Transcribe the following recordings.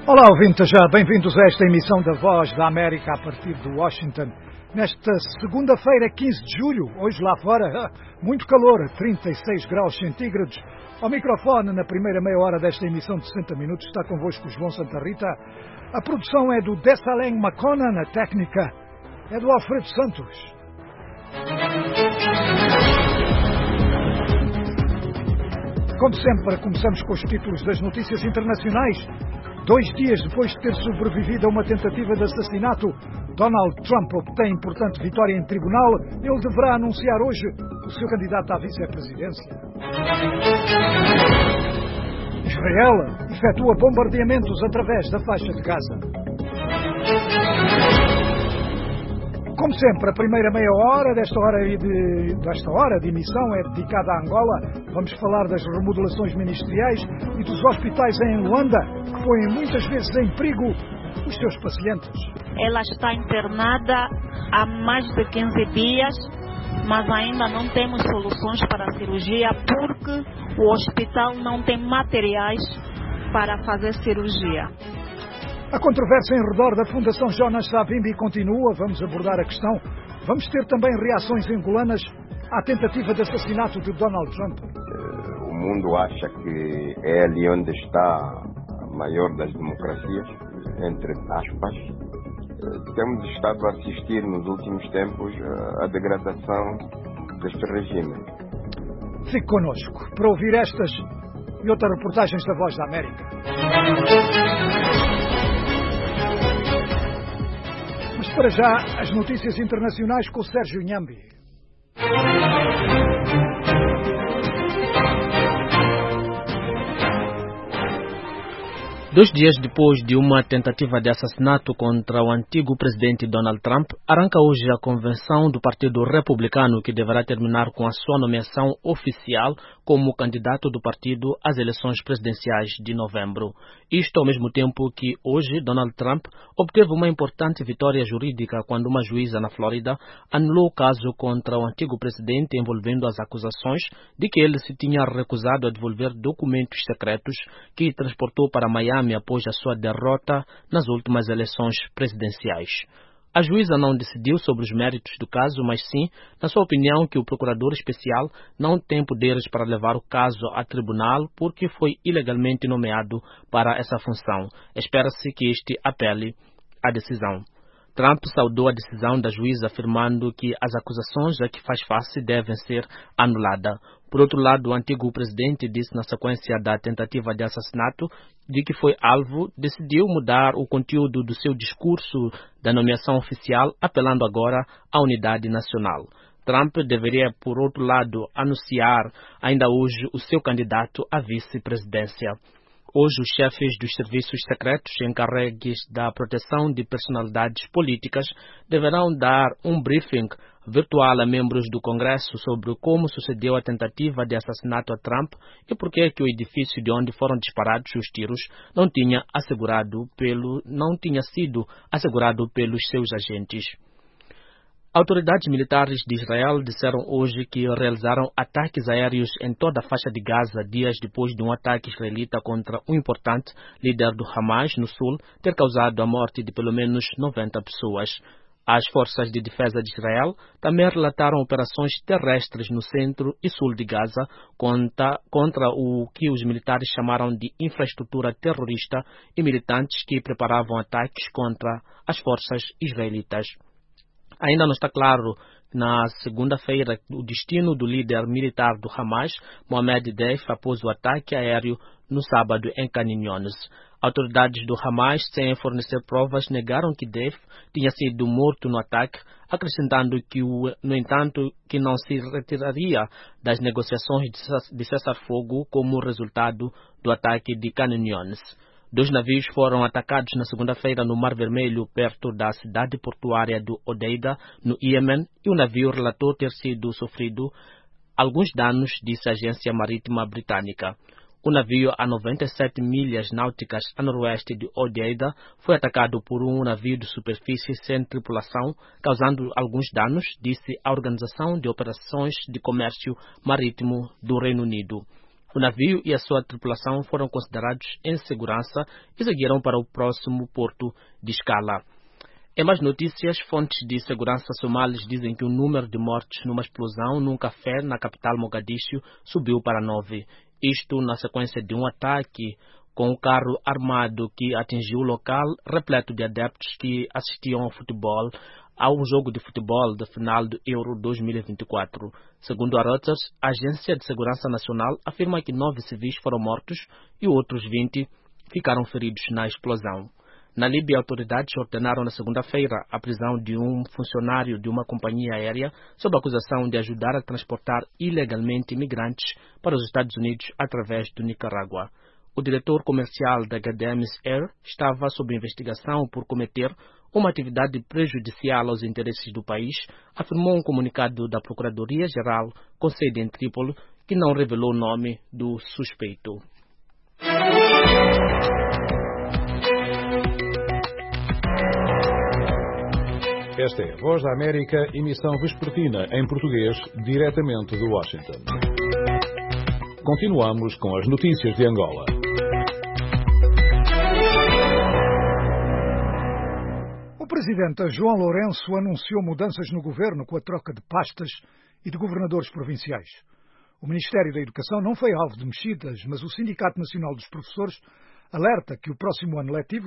Olá, ouvintes, bem-vindos a esta emissão da Voz da América a partir de Washington. Nesta segunda-feira, 15 de julho, hoje lá fora, muito calor, 36 graus centígrados. Ao microfone, na primeira meia hora desta emissão de 60 minutos, está convosco João Santa Rita. A produção é do Dessalém Maconan, a técnica é do Alfredo Santos. Como sempre, começamos com os títulos das notícias internacionais. 2 dias depois de ter sobrevivido a uma tentativa de assassinato, Donald Trump obtém importante vitória em tribunal. Ele deverá anunciar hoje o seu candidato à vice-presidência. Israel efetua bombardeamentos através da faixa de Gaza. Como sempre, a primeira meia hora desta hora de emissão é dedicada a Angola. Vamos falar das remodelações ministeriais e dos hospitais em Luanda, que põem muitas vezes em perigo os seus pacientes. Ela está internada há mais de 15 dias, mas ainda não temos soluções para a cirurgia porque o hospital não tem materiais para fazer cirurgia. A controvérsia em redor da Fundação Jonas Savimbi continua. Vamos abordar a questão. Vamos ter também reações angolanas à tentativa de assassinato de Donald Trump. O mundo acha que é ali onde está a maior das democracias, entre aspas. Temos estado a assistir nos últimos tempos à degradação deste regime. Fique connosco para ouvir estas e outras reportagens da Voz da América. Mas para já, as notícias internacionais com o Sérgio Nhambi. 2 dias depois de uma tentativa de assassinato contra o antigo presidente Donald Trump, arranca hoje a convenção do Partido Republicano, que deverá terminar com a sua nomeação oficial como candidato do partido às eleições presidenciais de novembro. Isto ao mesmo tempo que hoje Donald Trump obteve uma importante vitória jurídica quando uma juíza na Flórida anulou o caso contra o antigo presidente envolvendo as acusações de que ele se tinha recusado a devolver documentos secretos que transportou para Miami após a sua derrota nas últimas eleições presidenciais. A juíza não decidiu sobre os méritos do caso, mas sim, na sua opinião, que o procurador especial não tem poderes para levar o caso a tribunal porque foi ilegalmente nomeado para essa função. Espera-se que este apele a decisão. Trump saudou a decisão da juíza, afirmando que as acusações a que faz face devem ser anuladas. Por outro lado, o antigo presidente disse na sequência da tentativa de assassinato de que foi alvo, decidiu mudar o conteúdo do seu discurso da nomeação oficial, apelando agora à unidade nacional. Trump deveria, por outro lado, anunciar ainda hoje o seu candidato à vice-presidência. Hoje, os chefes dos serviços secretos encarregues da proteção de personalidades políticas deverão dar um briefing virtual a membros do Congresso sobre como sucedeu a tentativa de assassinato a Trump e por que o edifício de onde foram disparados os tiros não tinha sido assegurado pelos seus agentes. Autoridades militares de Israel disseram hoje que realizaram ataques aéreos em toda a faixa de Gaza dias depois de um ataque israelita contra um importante líder do Hamas no sul ter causado a morte de pelo menos 90 pessoas. As forças de defesa de Israel também relataram operações terrestres no centro e sul de Gaza contra o que os militares chamaram de infraestrutura terrorista e militantes que preparavam ataques contra as forças israelitas. Ainda não está claro, na segunda-feira, o destino do líder militar do Hamas, Mohamed Deif, após o ataque aéreo no sábado em Khan Younis. Autoridades do Hamas, sem fornecer provas, negaram que Deif tinha sido morto no ataque, acrescentando que, no entanto, que não se retiraria das negociações de cessar-fogo como resultado do ataque de Khan Younis. 2 navios foram atacados na segunda-feira no Mar Vermelho, perto da cidade portuária de Hodeida, no Iêmen, e o navio relatou ter sofrido alguns danos, disse a agência marítima britânica. O navio, a 97 milhas náuticas a noroeste de Hodeida, foi atacado por um navio de superfície sem tripulação, causando alguns danos, disse a Organização de Operações de Comércio Marítimo do Reino Unido. O navio e a sua tripulação foram considerados em segurança e seguiram para o próximo porto de escala. Em mais notícias, fontes de segurança somalis dizem que o número de mortes numa explosão num café na capital Mogadiscio subiu para 9. Isto na sequência de um ataque com um carro armado que atingiu o local repleto de adeptos que assistiam a um jogo de futebol da final do Euro 2024. Segundo a Reuters, a Agência de Segurança Nacional afirma que 9 civis foram mortos e outros 20 ficaram feridos na explosão. Na Líbia, autoridades ordenaram na segunda-feira a prisão de um funcionário de uma companhia aérea sob a acusação de ajudar a transportar ilegalmente imigrantes para os Estados Unidos através do Nicarágua. O diretor comercial da Gademis Air estava sob investigação por cometer uma atividade prejudicial aos interesses do país, afirmou um comunicado da Procuradoria-Geral com sede em Trípoli, que não revelou o nome do suspeito. Esta é a Voz da América, emissão vespertina em português, diretamente de Washington. Continuamos com as notícias de Angola. O presidente João Lourenço anunciou mudanças no governo com a troca de pastas e de governadores provinciais. O Ministério da Educação não foi alvo de mexidas, mas o Sindicato Nacional dos Professores alerta que o próximo ano letivo,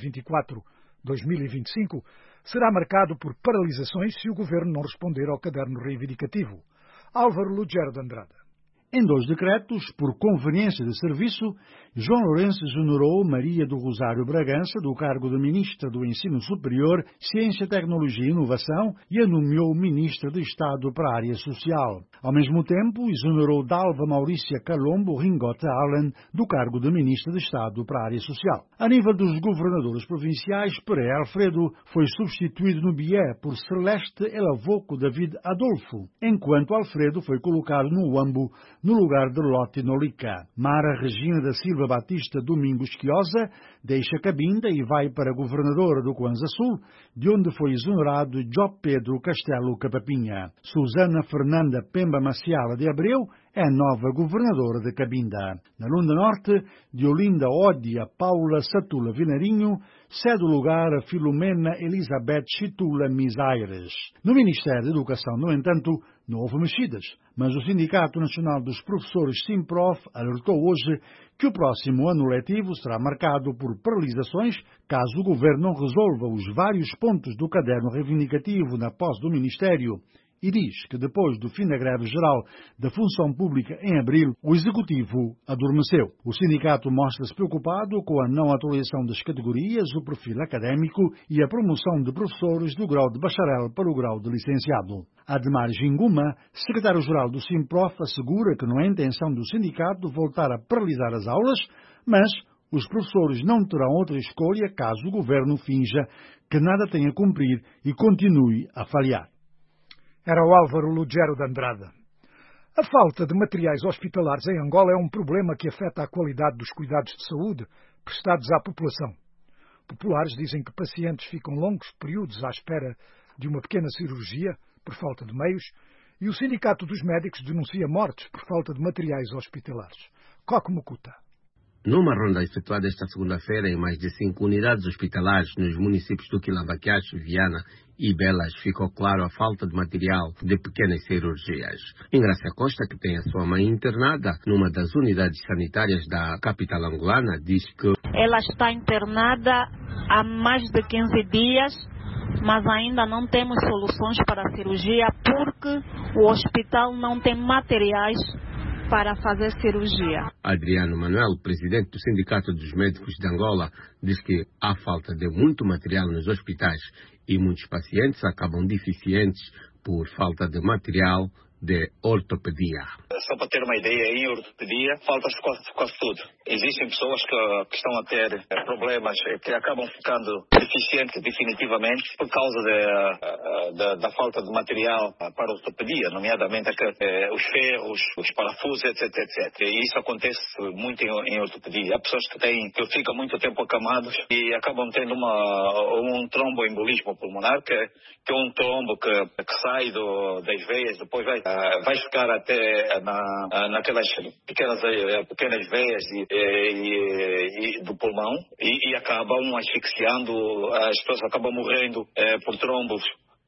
2024-2025, será marcado por paralisações se o governo não responder ao caderno reivindicativo. Álvaro Lugero de Andrade. Em 2 decretos, por conveniência de serviço, João Lourenço exonerou Maria do Rosário Bragança do cargo de Ministra do Ensino Superior, Ciência, Tecnologia e Inovação e a nomeou Ministra de Estado para a área social. Ao mesmo tempo, exonerou Dalva Maurícia Calombo Ringote Allen do cargo de Ministra de Estado para a área social. A nível dos governadores provinciais, Pereira Alfredo foi substituído no BIE por Celeste Elavoco David Adolfo, enquanto Alfredo foi colocado no Uambo no lugar de Lote Nolica. Mara Regina da Silva Batista Domingos Quiosa deixa Cabinda e vai para governadora do Kwanza Sul, de onde foi exonerado Jó Pedro Castelo Capapinha. Susana Fernanda Pemba Maciala de Abreu é nova governadora de Cabinda. Na Lunda Norte, Diolinda Ódia Paula Satula Vinarinho cede o lugar a Filomena Elizabeth Chitula Misaires. No Ministério da Educação, no entanto, não houve mexidas, mas o Sindicato Nacional dos Professores Simprof alertou hoje que o próximo ano letivo será marcado por paralisações caso o governo não resolva os vários pontos do caderno reivindicativo na posse do Ministério. E diz que depois do fim da greve geral da função pública em abril, o Executivo adormeceu. O sindicato mostra-se preocupado com a não atualização das categorias, o perfil académico e a promoção de professores do grau de bacharel para o grau de licenciado. Ademar Ginguma, secretário-geral do Simprof, assegura que não é intenção do sindicato voltar a paralisar as aulas, mas os professores não terão outra escolha caso o governo finja que nada tem a cumprir e continue a falhar. Era o Álvaro Lugero de Andrade. A falta de materiais hospitalares em Angola é um problema que afeta a qualidade dos cuidados de saúde prestados à população. Populares dizem que pacientes ficam longos períodos à espera de uma pequena cirurgia por falta de meios e o Sindicato dos Médicos denuncia mortes por falta de materiais hospitalares. Coco Mucuta. Numa ronda efetuada esta segunda-feira em mais de 5 unidades hospitalares nos municípios do Quilamba-Queixo, Viana e Belas, ficou claro a falta de material de pequenas cirurgias. Ingrácia Costa, que tem a sua mãe internada numa das unidades sanitárias da capital angolana, diz que ela está internada há mais de 15 dias, mas ainda não temos soluções para a cirurgia porque o hospital não tem materiais para fazer cirurgia. Adriano Manuel, presidente do Sindicato dos Médicos de Angola, diz que há falta de muito material nos hospitais e muitos pacientes acabam deficientes por falta de material de ortopedia. Só para ter uma ideia, em ortopedia falta quase tudo. Existem pessoas que estão a ter problemas que acabam ficando deficientes definitivamente por causa da falta de material para ortopedia, nomeadamente os ferros, os parafusos, etc. E isso acontece muito em ortopedia. Há pessoas que ficam muito tempo acamados e acabam tendo um tromboembolismo pulmonar, que é um trombo que sai das veias, depois vai vai ficar até naquelas pequenas veias do pulmão e acabam asfixiando, as pessoas acabam morrendo por trombos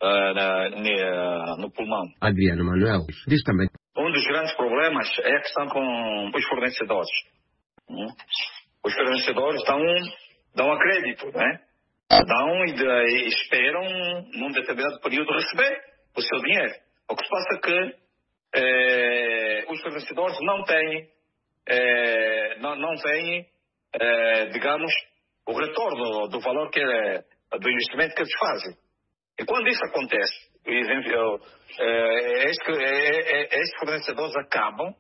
no pulmão. Adriano Manuel diz também. Um dos grandes problemas é a questão com os fornecedores. Os fornecedores dão a crédito, né? Dão e esperam num determinado período receber o seu dinheiro. O que se passa é que os fornecedores não têm, digamos, o retorno do valor do investimento que eles fazem. E quando isso acontece, estes fornecedores acabam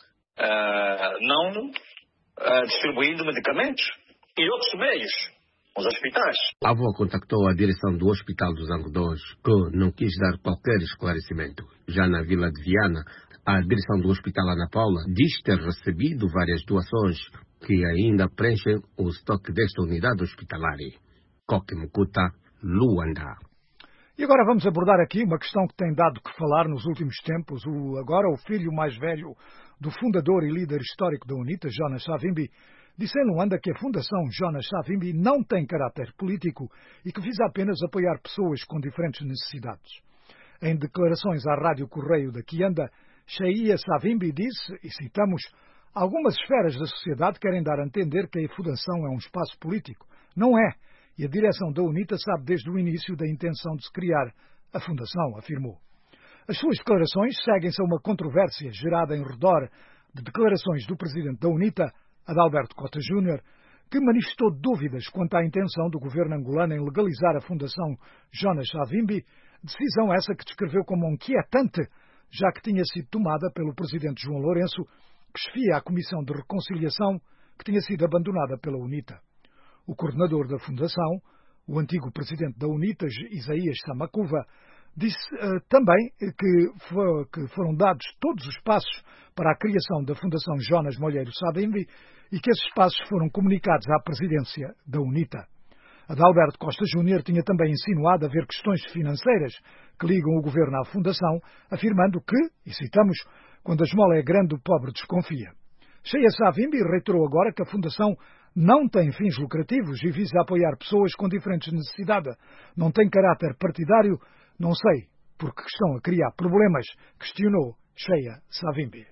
não distribuindo medicamentos e outros meios aos hospitais. A avó contactou a direção do Hospital dos Algodões, que não quis dar qualquer esclarecimento. Já na Vila de Viana, a direção do Hospital Ana Paula diz ter recebido várias doações que ainda preenchem o estoque desta unidade hospitalar. Coque Mucuta, Luanda. E agora vamos abordar aqui uma questão que tem dado que falar nos últimos tempos. O filho mais velho do fundador e líder histórico da UNITA, Jonas Savimbi, disse em Luanda que a Fundação Jonas Savimbi não tem caráter político e que visa apenas apoiar pessoas com diferentes necessidades. Em declarações à Rádio Correio da Kianda, Sheia Savimbi disse, e citamos, algumas esferas da sociedade querem dar a entender que a Fundação é um espaço político. Não é. E a direção da UNITA sabe desde o início da intenção de se criar a Fundação, afirmou. As suas declarações seguem-se a uma controvérsia gerada em redor de declarações do presidente da UNITA, Adalberto Costa Júnior, que manifestou dúvidas quanto à intenção do governo angolano em legalizar a Fundação Jonas Savimbi, decisão essa que descreveu como inquietante, já que tinha sido tomada pelo presidente João Lourenço, que chefia a Comissão de Reconciliação, que tinha sido abandonada pela UNITA. O coordenador da Fundação, o antigo presidente da UNITA, Isaías Samacuva, disse também que foram dados todos os passos para a criação da Fundação Jonas Molheiro Savimbi e que esses passos foram comunicados à presidência da UNITA. Adalberto Costa Júnior tinha também insinuado haver questões financeiras que ligam o governo à Fundação, afirmando que, e citamos, quando a esmola é grande, o pobre desconfia. Sheia Savimbi reiterou agora que a Fundação não tem fins lucrativos e visa apoiar pessoas com diferentes necessidades. Não tem caráter partidário, não sei porque estão a criar problemas, questionou Sheia Savimbi.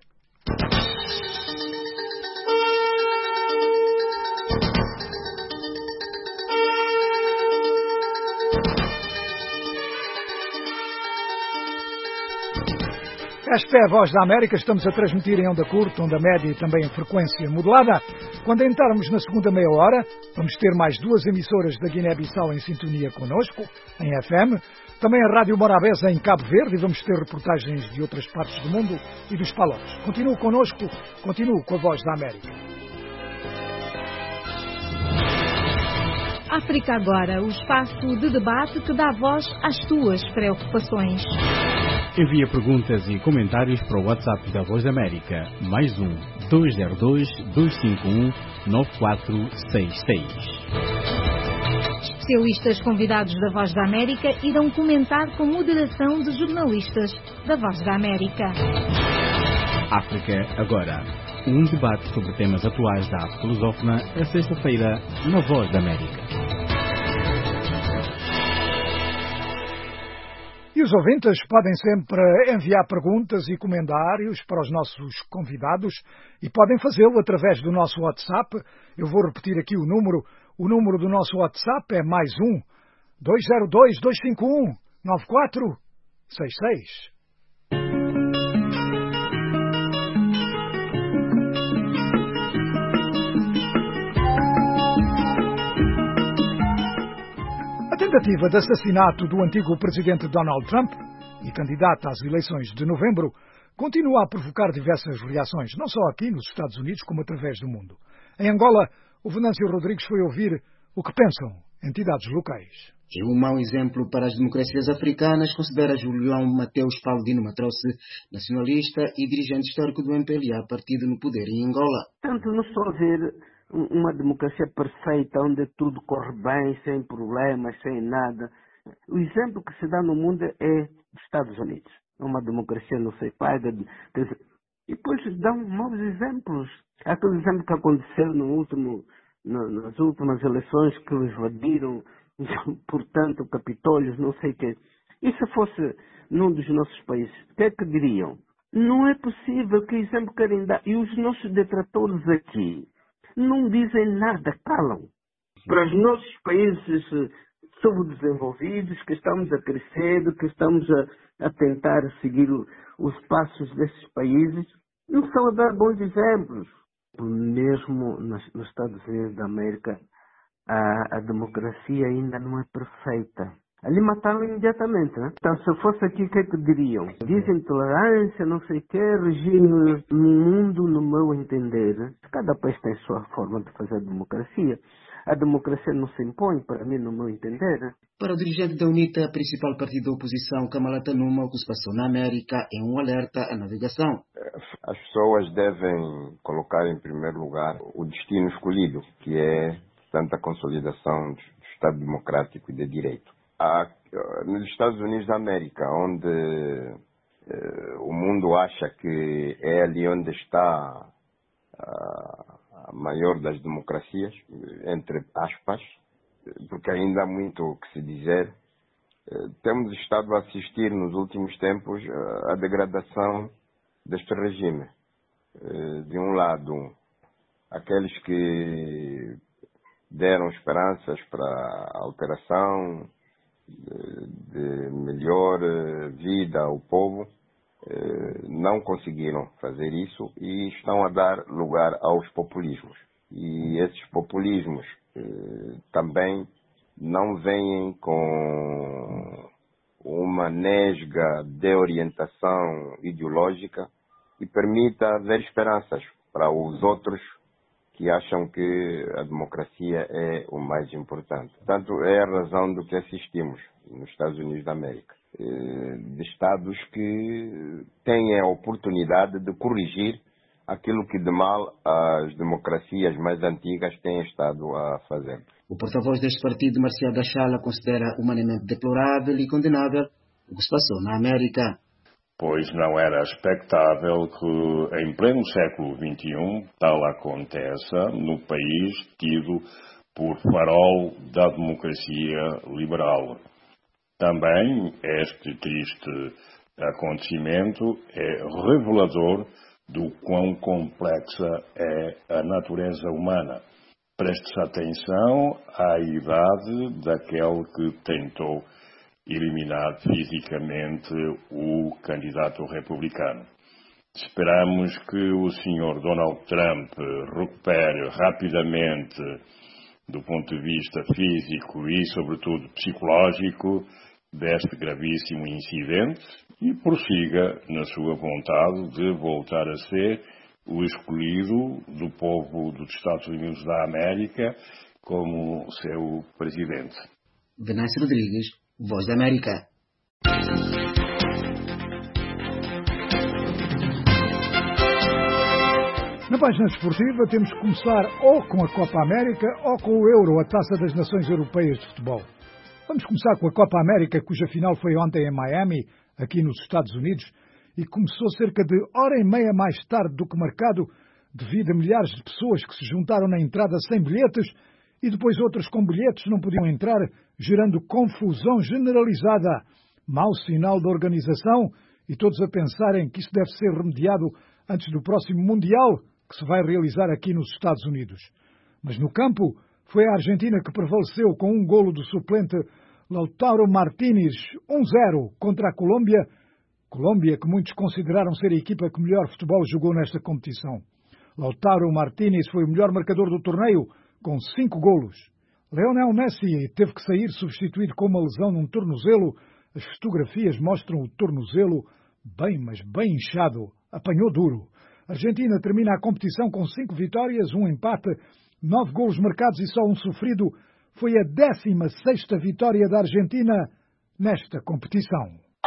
Esta é a Voz da América, estamos a transmitir em onda curta, onda média e também em frequência modulada. Quando entrarmos na segunda meia hora, vamos ter mais 2 emissoras da Guiné-Bissau em sintonia connosco, em FM, também a Rádio Morabeza em Cabo Verde, e vamos ter reportagens de outras partes do mundo e dos Palotes. Continue connosco, continue com a Voz da América. África Agora, o espaço de debate que dá voz às tuas preocupações. Envia perguntas e comentários para o WhatsApp da Voz da América, +1 202 251 9466. Especialistas convidados da Voz da América irão comentar com moderação de jornalistas da Voz da América. África Agora, um debate sobre temas atuais da arte lusófona, a sexta-feira, na Voz da América. E os ouvintes podem sempre enviar perguntas e comentários para os nossos convidados e podem fazê-lo através do nosso WhatsApp. Eu vou repetir aqui o número. O número do nosso WhatsApp é +1 202 251 9466. A tentativa de assassinato do antigo presidente Donald Trump e candidato às eleições de novembro continua a provocar diversas reações, não só aqui nos Estados Unidos, como através do mundo. Em Angola, o Venâncio Rodrigues foi ouvir o que pensam entidades locais. É um mau exemplo para as democracias africanas, considera Julião Mateus Paladino Matroce, nacionalista e dirigente histórico do MPLA, partido no poder em Angola. Tanto não estou a ver uma democracia perfeita, onde tudo corre bem, sem problemas, sem nada. O exemplo que se dá no mundo é dos Estados Unidos. uma democracia não se paga. E depois dão maus exemplos. Aquele exemplo que aconteceu nas últimas eleições, que invadiram, portanto, Capitólios, não sei o quê. E se fosse num dos nossos países, o que é que diriam? Não é possível, que exemplo querem dar? E os nossos detratores aqui não dizem nada, calam. Para os nossos países subdesenvolvidos, que estamos a crescer, que estamos a tentar seguir os passos desses países, não estão a dar bons exemplos. Mesmo nos Estados Unidos da América, a democracia ainda não é perfeita. Ali mataram imediatamente, né? Então, se fosse aqui, o que é que diriam? Dizem tolerância, não sei o quê, regime no mundo, no meu entender. Cada país tem a sua forma de fazer democracia. A democracia não se impõe, para mim, no meu entender. Para o dirigente da UNITA, principal partido da oposição, Kamala Tanuma, o que se passou na América é um alerta à navegação. As pessoas devem colocar em primeiro lugar o destino escolhido, que é, portanto, a consolidação do Estado Democrático e de Direito. Nos Estados Unidos da América, onde o mundo acha que é ali onde está a maior das democracias, entre aspas, porque ainda há muito o que se dizer, temos estado a assistir nos últimos tempos à degradação deste regime. De um lado, aqueles que deram esperanças para a alteração de melhor vida ao povo, não conseguiram fazer isso e estão a dar lugar aos populismos. E esses populismos também não vêm com uma nesga de orientação ideológica e permita haver esperanças para os outros que acham que a democracia é o mais importante. Portanto, é a razão do que assistimos nos Estados Unidos da América. De Estados que têm a oportunidade de corrigir aquilo que de mal as democracias mais antigas têm estado a fazer. O porta-voz deste partido, Marcial Dachala, considera humanamente deplorável e condenável o que se passou na América. Pois não era expectável que, em pleno século XXI, tal aconteça no país tido por farol da democracia liberal. Também este triste acontecimento é revelador do quão complexa é a natureza humana. Prestes atenção à idade daquele que tentou eliminar fisicamente o candidato republicano. Esperamos que o Sr. Donald Trump recupere rapidamente, do ponto de vista físico e, sobretudo, psicológico, deste gravíssimo incidente e prossiga na sua vontade de voltar a ser o escolhido do povo dos Estados Unidos da América como seu presidente. Venâncio Rodrigues, Voz da América. Na página desportiva temos que começar ou com a Copa América ou com o Euro, a Taça das Nações Europeias de Futebol. Vamos começar com a Copa América, cuja final foi ontem em Miami, aqui nos Estados Unidos, e começou cerca de hora e meia mais tarde do que marcado, devido a milhares de pessoas que se juntaram na entrada sem bilhetes e depois outros com bilhetes não podiam entrar, gerando confusão generalizada. Mau sinal da organização e todos a pensarem que isso deve ser remediado antes do próximo Mundial, que se vai realizar aqui nos Estados Unidos. Mas no campo foi a Argentina que prevaleceu com um golo do suplente Lautaro Martínez, 1-0 contra a Colômbia. Colômbia que muitos consideraram ser a equipa que melhor futebol jogou nesta competição. Lautaro Martínez foi o melhor marcador do torneio, com 5 golos. Lionel Messi teve que sair substituído com uma lesão num tornozelo. As fotografias mostram o tornozelo bem, mas bem inchado. Apanhou duro. A Argentina termina a competição com 5 vitórias, 1 empate, 9 golos marcados e só um sofrido. Foi a 16ª vitória da Argentina nesta competição.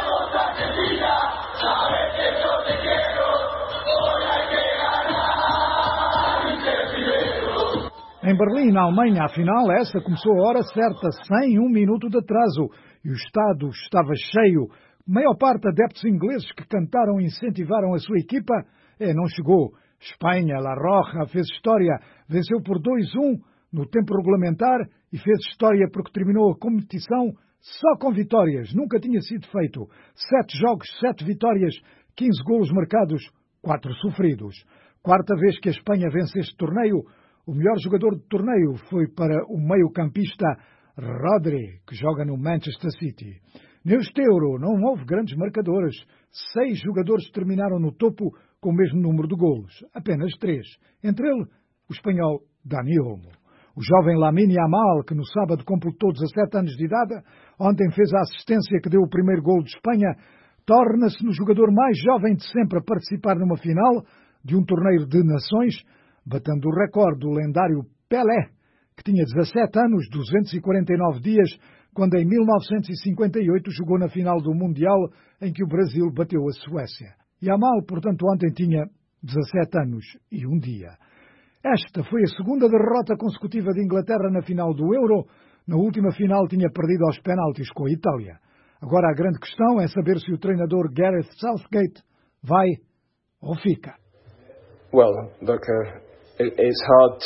Em Berlim, na Alemanha, a final, essa começou a hora certa, sem um minuto de atraso, e o estádio estava cheio, Maior parte adeptos ingleses que cantaram e incentivaram a sua equipa, não chegou. Espanha, La Roja, fez história, venceu por 2-1 no tempo regulamentar e fez história porque terminou a competição só com vitórias. Nunca tinha sido feito. 7 jogos, 7 vitórias, 15 golos marcados, 4 sofridos. Quarta vez que a Espanha vence este torneio. O melhor jogador do torneio foi para o meio-campista Rodri, que joga no Manchester City. Neste Euro não houve grandes marcadores. 6 jogadores terminaram no topo com o mesmo número de golos. Apenas 3. Entre ele, o espanhol Dani Olmo. O jovem Lamine Yamal, que no sábado completou 17 anos de idade, ontem fez a assistência que deu o primeiro golo de Espanha, torna-se no jogador mais jovem de sempre a participar numa final de um torneio de nações, batendo o recorde do lendário Pelé, que tinha 17 anos, 249 dias, quando em 1958 jogou na final do Mundial em que o Brasil bateu a Suécia. Yamal, portanto, ontem tinha 17 anos e 1 dia. Esta foi a segunda derrota consecutiva de Inglaterra na final do Euro. Na última final tinha perdido aos penaltis com a Itália. Agora a grande questão é saber se o treinador Gareth Southgate vai ou fica. Well, look, it's hard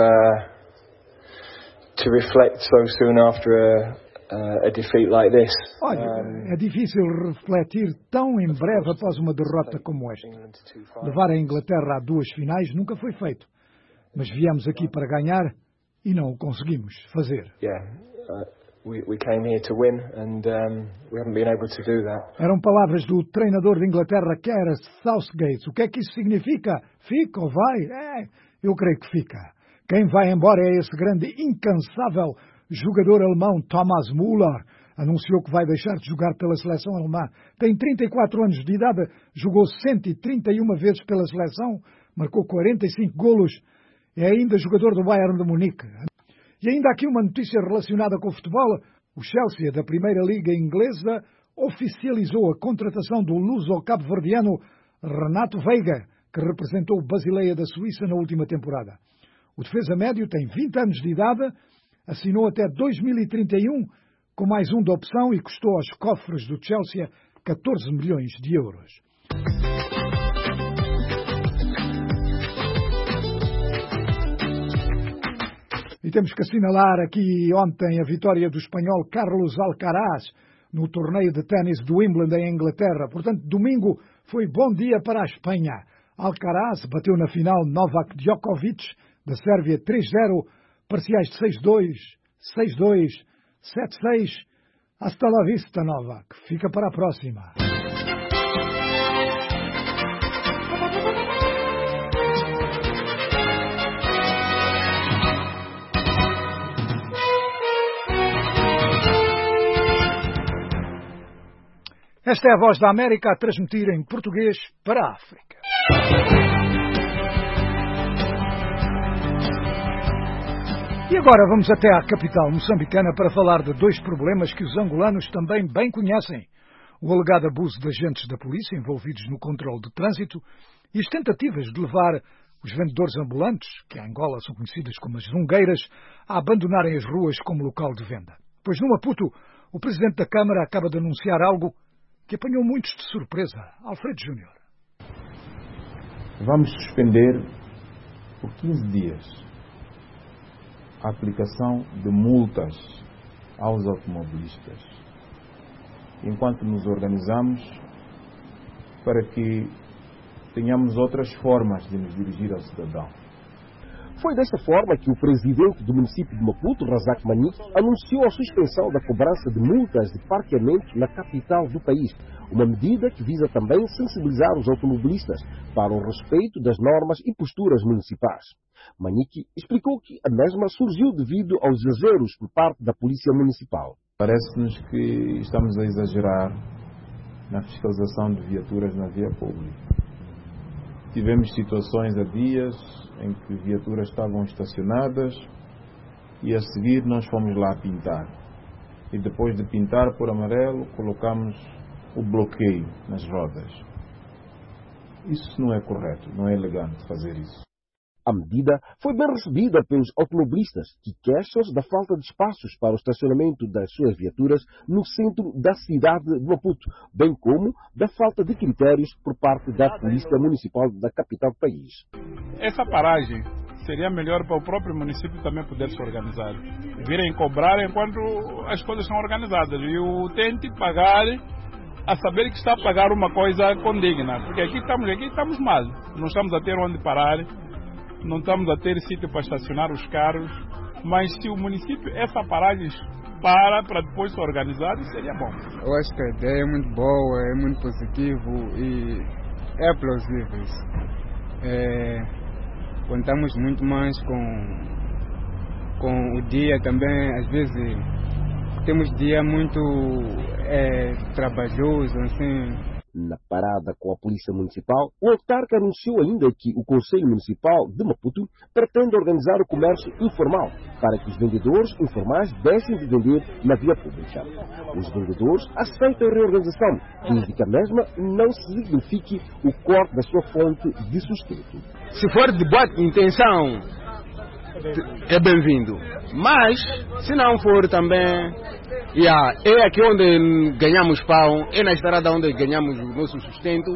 to reflect so soon after a defeat like this. Olha, é difícil refletir tão em breve após uma derrota como esta. Levar a Inglaterra a 2 finais nunca foi feito. Mas viemos aqui para ganhar e não o conseguimos fazer. We came here to win and we haven't been able to do that. Eram palavras do treinador de Inglaterra, Gareth Southgate. O que é que isso significa? Fica ou vai? Eu creio que fica. Quem vai embora é esse grande, incansável jogador alemão Thomas Müller. Anunciou que vai deixar de jogar pela seleção alemã. Tem 34 anos de idade, jogou 131 vezes pela seleção, marcou 45 golos. É ainda jogador do Bayern de Munique. E ainda aqui uma notícia relacionada com o futebol. O Chelsea, da Primeira Liga Inglesa, oficializou a contratação do luso-cabo-verdiano Renato Veiga, que representou o Basileia da Suíça na última temporada. O defesa médio tem 20 anos de idade, assinou até 2031 com mais um de opção e custou aos cofres do Chelsea 14 milhões de euros. E temos que assinalar aqui ontem a vitória do espanhol Carlos Alcaraz no torneio de ténis do Wimbledon em Inglaterra. Portanto, domingo foi bom dia para a Espanha. Alcaraz bateu na final Novak Djokovic, da Sérvia, 3-0, parciais de 6-2, 6-2, 7-6. Hasta la vista, Novak. Fica para a próxima. Esta é a Voz da América a transmitir em português para a África. E agora vamos até à capital moçambicana para falar de 2 problemas que os angolanos também bem conhecem. O alegado abuso de agentes da polícia envolvidos no controle de trânsito e as tentativas de levar os vendedores ambulantes, que em Angola são conhecidas como as zungueiras, a abandonarem as ruas como local de venda. Pois no Maputo, o Presidente da Câmara acaba de anunciar algo que apanhou muitos de surpresa. Alfredo Júnior. Vamos suspender por 15 dias a aplicação de multas aos automobilistas, enquanto nos organizamos para que tenhamos outras formas de nos dirigir ao cidadão. Foi desta forma que o presidente do município de Maputo, Razak Manique, anunciou a suspensão da cobrança de multas de parqueamento na capital do país, uma medida que visa também sensibilizar os automobilistas para o respeito das normas e posturas municipais. Manique explicou que a mesma surgiu devido aos exageros por parte da Polícia Municipal. Parece-nos que estamos a exagerar na fiscalização de viaturas na via pública. Tivemos situações há dias em que viaturas estavam estacionadas e a seguir nós fomos lá pintar. E depois de pintar por amarelo, colocamos o bloqueio nas rodas. Isso não é correto, não é elegante fazer isso. A medida foi bem recebida pelos automobilistas, que queixam-se da falta de espaços para o estacionamento das suas viaturas no centro da cidade de Maputo, bem como da falta de critérios por parte da Polícia Municipal da capital do país. Essa paragem seria melhor para o próprio município também poder se organizar. Virem cobrar enquanto as coisas são organizadas. E o utente pagar a saber que está a pagar uma coisa condigna. Porque aqui estamos mal. Não estamos a ter onde parar, não estamos a ter sítio para estacionar os carros. Mas se o município, essa paragem para depois se organizar, seria bom. Eu acho que a ideia é muito boa, é muito positivo e é plausível. Contamos muito mais com o dia também. Às vezes temos dia muito trabalhoso, assim. Na parada com a Polícia Municipal, o autarca anunciou ainda que o Conselho Municipal de Maputo pretende organizar o comércio informal para que os vendedores informais deixem de vender na via pública. Os vendedores aceitam a reorganização, desde que a mesma não signifique o corte da sua fonte de sustento. Se for de boa intenção, é bem-vindo. Mas, se não for também, é aqui onde ganhamos pão, é na estrada onde ganhamos o nosso sustento,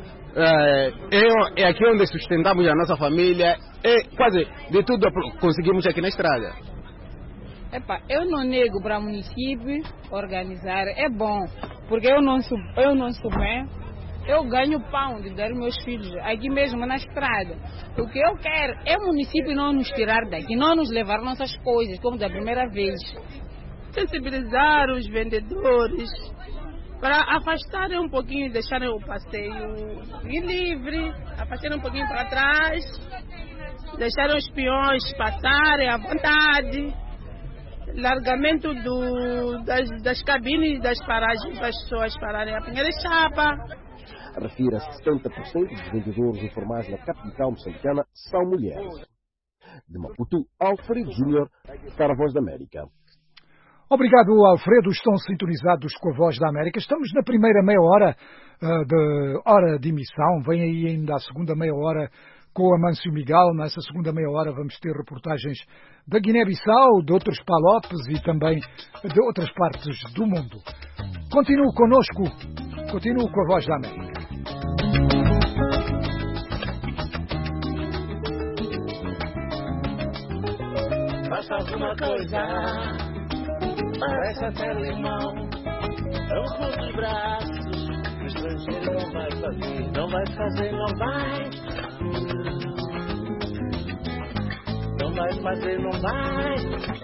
é aqui onde sustentamos a nossa família, quase de tudo conseguimos aqui na estrada. Eu não nego para o município organizar, é bom, porque eu não sou bem. Eu ganho pão de dar meus filhos aqui mesmo na estrada. O que eu quero é o município não nos tirar daqui, não nos levar nossas coisas, como da primeira vez. Sensibilizar os vendedores para afastarem um pouquinho, deixarem o passeio livre, afastarem um pouquinho para trás, deixarem os peões passarem à vontade, largamento das cabines das paragens para as pessoas pararem a Pinheira e Chapa. Refira 70% dos vendedores informais na capital moçambicana são mulheres. De Maputo, Alfredo Júnior, para a Voz da América. Obrigado, Alfredo. Estão sintonizados com a Voz da América. Estamos na primeira meia hora de emissão. Vem aí ainda a segunda meia hora com a Amâncio Miguel. Nessa segunda meia hora vamos ter reportagens da Guiné-Bissau, de outros palopes e também de outras partes do mundo. Continue conosco. Continue com a Voz da América. Faça alguma coisa, parece até limão. É um pulo de braços, o estrangeiro não vai fazer, não vai fazer, não vai. Não vai fazer, não vai.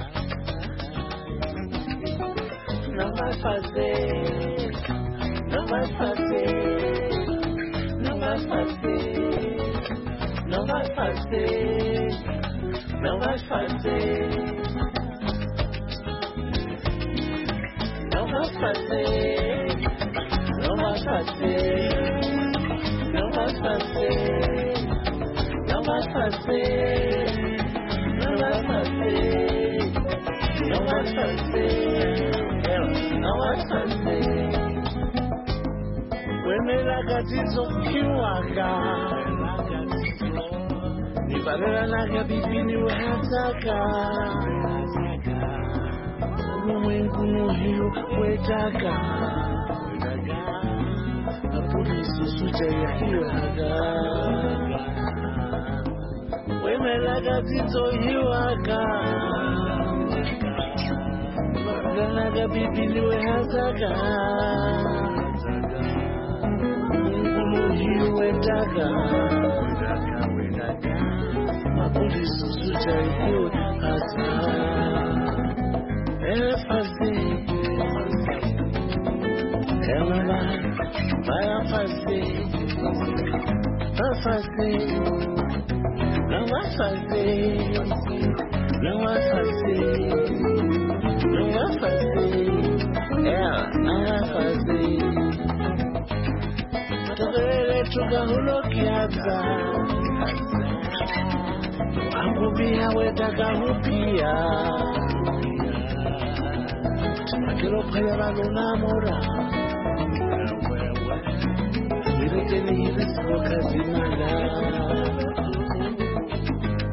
Não vai fazer, não vai fazer, não vai fazer, não vai fazer, não vai fazer, não vai fazer, não vai fazer, não vai fazer, não vai fazer, não vai fazer, não vai fazer. Não vai fazer. Wemela gatizo kiwaka Nibalela naga bibini wehazaka Ulimwengu muhiu wetaka Polisi suja ya hiwaga Wemela gatizo hiwaka Naga bibini wehazaka Mungu wetaka Mapolisi suja yu hasa fazer ela vai fazer não vai fazer não vai fazer não vai fazer, ela não vai fazer. Togele tugahulokiaza, angubia wetaka hupia, makelo paya balunamora, ireteni hirisiko kazimala,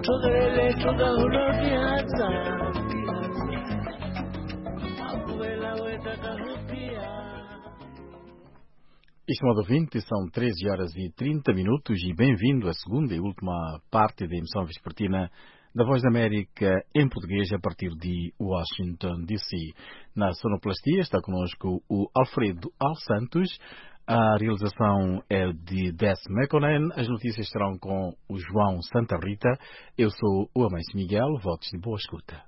Estimado ouvinte, são 13 horas e 30 minutos e bem-vindo à segunda e última parte da emissão vespertina da Voz da América em português a partir de Washington, D.C. Na sonoplastia está conosco o Alfredo Santos. A realização é de Des Mekonen. As notícias estarão com o João Santa Rita. Eu sou o Amâncio Miguel. Votos de boa escuta.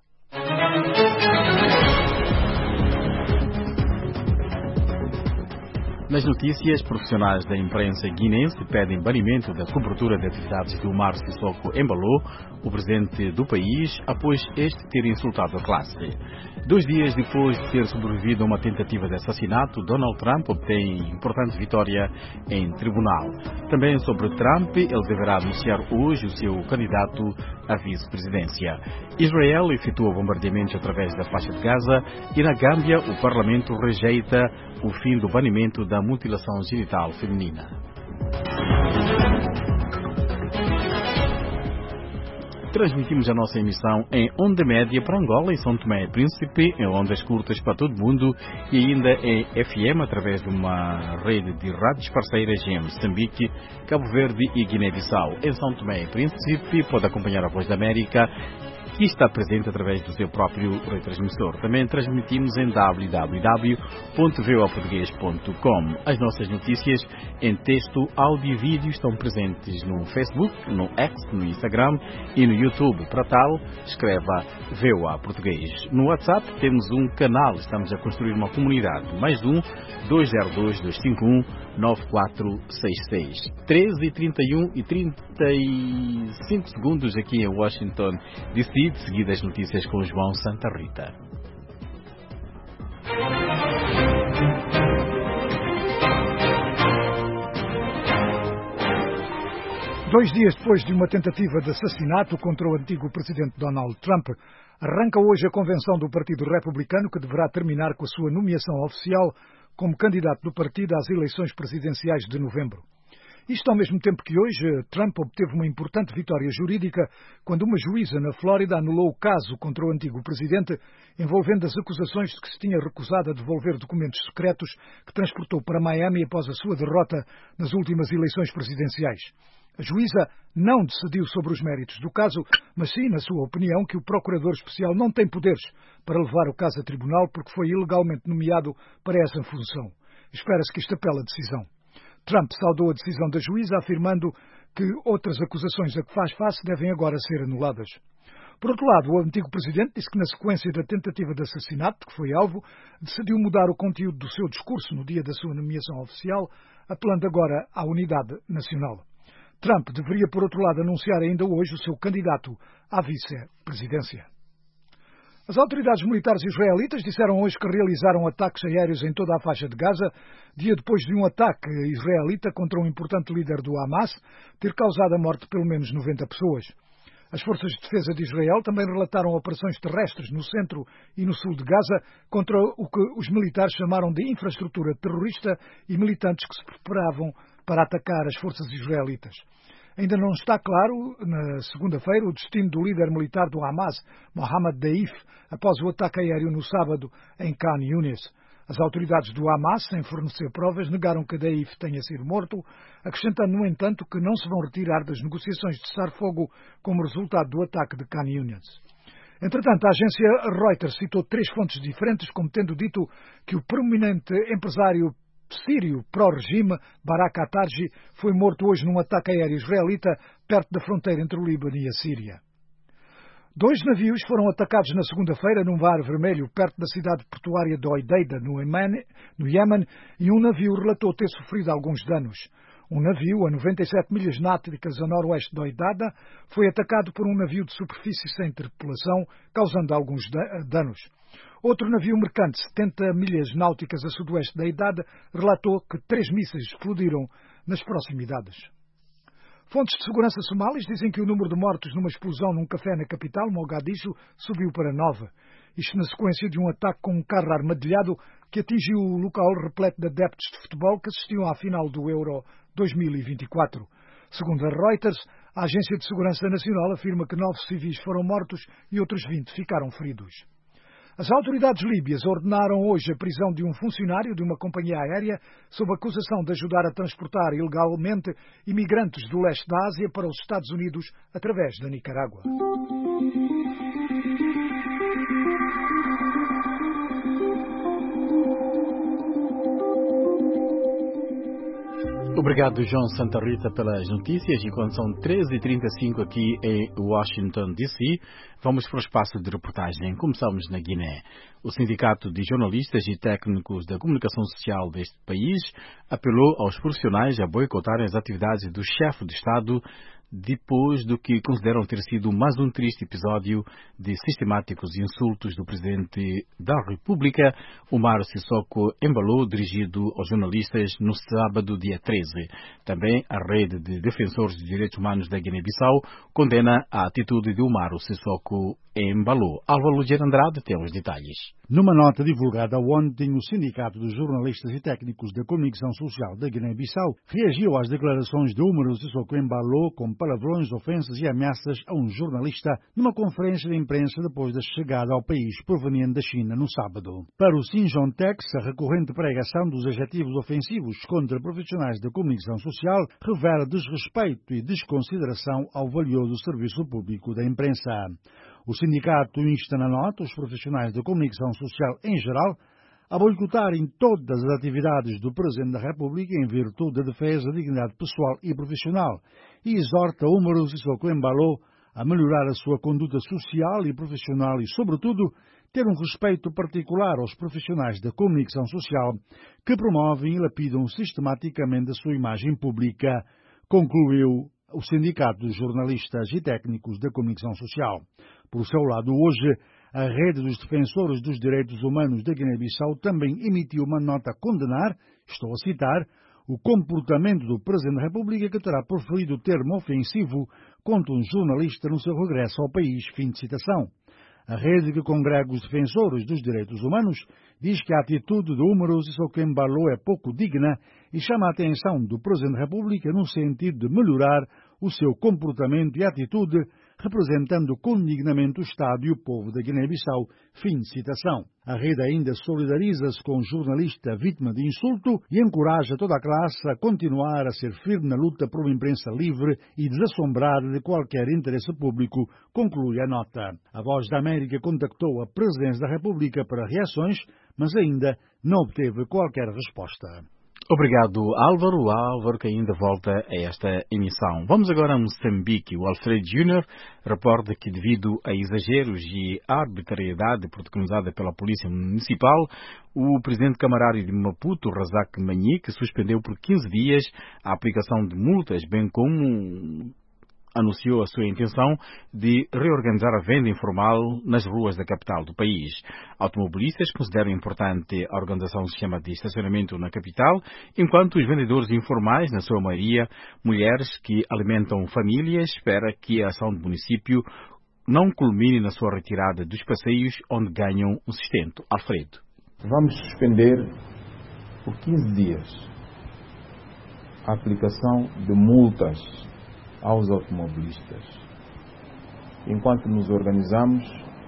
Nas notícias, profissionais da imprensa guinense pedem banimento da cobertura de atividades do Mar Sissoko Embalo, o presidente do país, após este ter insultado a classe. 2 dias depois de ter sobrevivido a uma tentativa de assassinato, Donald Trump obtém importante vitória em tribunal. Também sobre Trump, ele deverá anunciar hoje o seu candidato à vice-presidência. Israel efetua bombardeamentos através da faixa de Gaza e na Gâmbia o parlamento rejeita o fim do banimento da mutilação genital feminina. Transmitimos a nossa emissão em onda média para Angola e São Tomé e Príncipe, em ondas curtas para todo o mundo e ainda em FM através de uma rede de rádios parceiras em Moçambique, Cabo Verde e Guiné-Bissau. Em São Tomé e Príncipe pode acompanhar a Voz da América, que está presente através do seu próprio retransmissor. Também transmitimos em www.voaportugues.com. As nossas notícias em texto, áudio e vídeo estão presentes no Facebook, no X, no Instagram e no YouTube. Para tal, escreva VOA Português. No WhatsApp temos um canal, estamos a construir uma comunidade. Mais 202-251-9466. 13h31 e 35 segundos aqui em Washington, D.C. De seguida as notícias com João Santa Rita. Dois dias depois de uma tentativa de assassinato contra o antigo presidente Donald Trump, arranca hoje a convenção do Partido Republicano, que deverá terminar com a sua nomeação oficial como candidato do partido às eleições presidenciais de novembro. Isto ao mesmo tempo que hoje Trump obteve uma importante vitória jurídica quando uma juíza na Flórida anulou o caso contra o antigo presidente, envolvendo as acusações de que se tinha recusado a devolver documentos secretos que transportou para Miami após a sua derrota nas últimas eleições presidenciais. A juíza não decidiu sobre os méritos do caso, mas sim, na sua opinião, que o procurador especial não tem poderes para levar o caso a tribunal porque foi ilegalmente nomeado para essa função. Espera-se que isto apele a decisão. Trump saudou a decisão da juíza, afirmando que outras acusações a que faz face devem agora ser anuladas. Por outro lado, o antigo presidente disse que na sequência da tentativa de assassinato, que foi alvo, decidiu mudar o conteúdo do seu discurso no dia da sua nomeação oficial, apelando agora à unidade nacional. Trump deveria, por outro lado, anunciar ainda hoje o seu candidato à vice-presidência. As autoridades militares israelitas disseram hoje que realizaram ataques aéreos em toda a faixa de Gaza, dia depois de um ataque israelita contra um importante líder do Hamas ter causado a morte de pelo menos 90 pessoas. As forças de defesa de Israel também relataram operações terrestres no centro e no sul de Gaza contra o que os militares chamaram de infraestrutura terrorista e militantes que se preparavam para atacar as forças israelitas. Ainda não está claro, na segunda-feira, o destino do líder militar do Hamas, Mohammad Deif, após o ataque aéreo no sábado em Khan Yunis. As autoridades do Hamas, sem fornecer provas, negaram que Deif tenha sido morto, acrescentando, no entanto, que não se vão retirar das negociações de cessar-fogo como resultado do ataque de Khan Yunis. Entretanto, a agência Reuters citou 3 fontes diferentes, como tendo dito que o prominente empresário sírio pró-regime, Barak Atarji, foi morto hoje num ataque aéreo israelita perto da fronteira entre o Líbano e a Síria. 2 navios foram atacados na segunda-feira num mar vermelho perto da cidade portuária de Hodeida, no Iémen, e um navio relatou ter sofrido alguns danos. Um navio a 97 milhas náuticas a noroeste de Hodeida foi atacado por um navio de superfície sem tripulação, causando alguns danos. Outro navio mercante, 70 milhas náuticas a sudoeste da Hodeida, relatou que 3 mísseis explodiram nas proximidades. Fontes de segurança somalis dizem que o número de mortos numa explosão num café na capital, Mogadishu, subiu para 9. Isto na sequência de um ataque com um carro armadilhado que atingiu o local repleto de adeptos de futebol que assistiam à final do Euro 2024. Segundo a Reuters, A Agência de Segurança Nacional afirma que 9 civis foram mortos e outros 20 ficaram feridos. As autoridades líbias ordenaram hoje a prisão de um funcionário de uma companhia aérea sob acusação de ajudar a transportar ilegalmente imigrantes do leste da Ásia para os Estados Unidos através da Nicarágua. Obrigado, João Santa Rita, pelas notícias. E quando são 13h35 aqui em Washington, D.C., vamos para o espaço de reportagem. Começamos na Guiné. O Sindicato de Jornalistas e Técnicos da Comunicação Social deste país apelou aos profissionais a boicotarem as atividades do chefe de Estado depois do que consideram ter sido mais um triste episódio de sistemáticos insultos do Presidente da República, Umaro Sissoko Embalo, dirigido aos jornalistas no sábado, dia 13. Também a Rede de Defensores dos Direitos Humanos da Guiné-Bissau condena a atitude de Umaro Sissoko Embalo. Álvaro de Andrade tem os detalhes. Numa nota divulgada ontem, o Sindicato dos Jornalistas e Técnicos da Comunicação Social da Guiné-Bissau reagiu às declarações de Umaro Sissoko Embalo com palavrões, ofensas e ameaças a um jornalista numa conferência de imprensa depois da chegada ao país proveniente da China no sábado. Para o Sinjontex, a recorrente pregação dos adjetivos ofensivos contra profissionais da comunicação social revela desrespeito e desconsideração ao valioso serviço público da imprensa. O sindicato insta na nota os profissionais da comunicação social em geral a boicotarem todas as atividades do Presidente da República em virtude da defesa da dignidade pessoal e profissional e exorta Umaro Sissoko Embalo a melhorar a sua conduta social e profissional e, sobretudo, ter um respeito particular aos profissionais da comunicação social que promovem e lapidam sistematicamente a sua imagem pública, concluiu o Sindicato dos Jornalistas e Técnicos da Comunicação Social. Por seu lado, hoje, a Rede dos Defensores dos Direitos Humanos da Guiné-Bissau também emitiu uma nota a condenar, estou a citar, o comportamento do Presidente da República que terá proferido o termo ofensivo contra um jornalista no seu regresso ao país. Fim de citação. A rede que congrega os defensores dos direitos humanos diz que a atitude de Umaro Sissoko Embalo é pouco digna e chama a atenção do Presidente da República no sentido de melhorar o seu comportamento e atitude, representando com dignamente o Estado e o povo da Guiné-Bissau. Fim de citação. A rede ainda solidariza-se com o jornalista vítima de insulto e encoraja toda a classe a continuar a ser firme na luta por uma imprensa livre e desassombrada de qualquer interesse público, conclui a nota. A Voz da América contactou a Presidência da República para reações, mas ainda não obteve qualquer resposta. Obrigado, Álvaro. Álvaro que ainda volta a esta emissão. Vamos agora a Moçambique. O Alfredo Júnior reporta que, devido a exageros e arbitrariedade protagonizada pela Polícia Municipal, o presidente camarário de Maputo, Razak Manique, suspendeu por 15 dias a aplicação de multas, bem como anunciou a sua intenção de reorganizar a venda informal nas ruas da capital do país. Automobilistas consideram importante a organização do sistema de estacionamento na capital, enquanto os vendedores informais, na sua maioria, mulheres que alimentam famílias, espera que a ação do município não culmine na sua retirada dos passeios onde ganham um sustento. Alfredo. Vamos suspender por 15 dias a aplicação de multas aos automobilistas, enquanto nos organizamos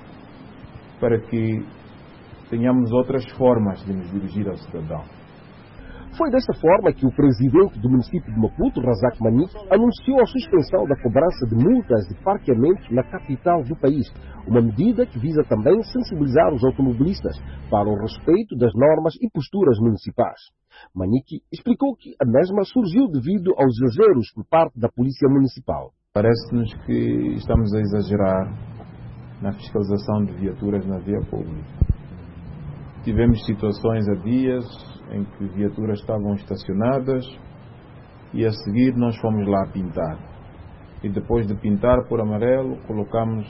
para que tenhamos outras formas de nos dirigir ao cidadão. Foi dessa forma que o presidente do município de Maputo, Razak Manique, anunciou a suspensão da cobrança de multas de parqueamento na capital do país, uma medida que visa também sensibilizar os automobilistas para o respeito das normas e posturas municipais. Manique explicou que a mesma surgiu devido aos exageros por parte da Polícia Municipal. Parece-nos que estamos a exagerar na fiscalização de viaturas na via pública. Tivemos situações há dias em que viaturas estavam estacionadas e a seguir nós fomos lá pintar. E depois de pintar por amarelo, colocamos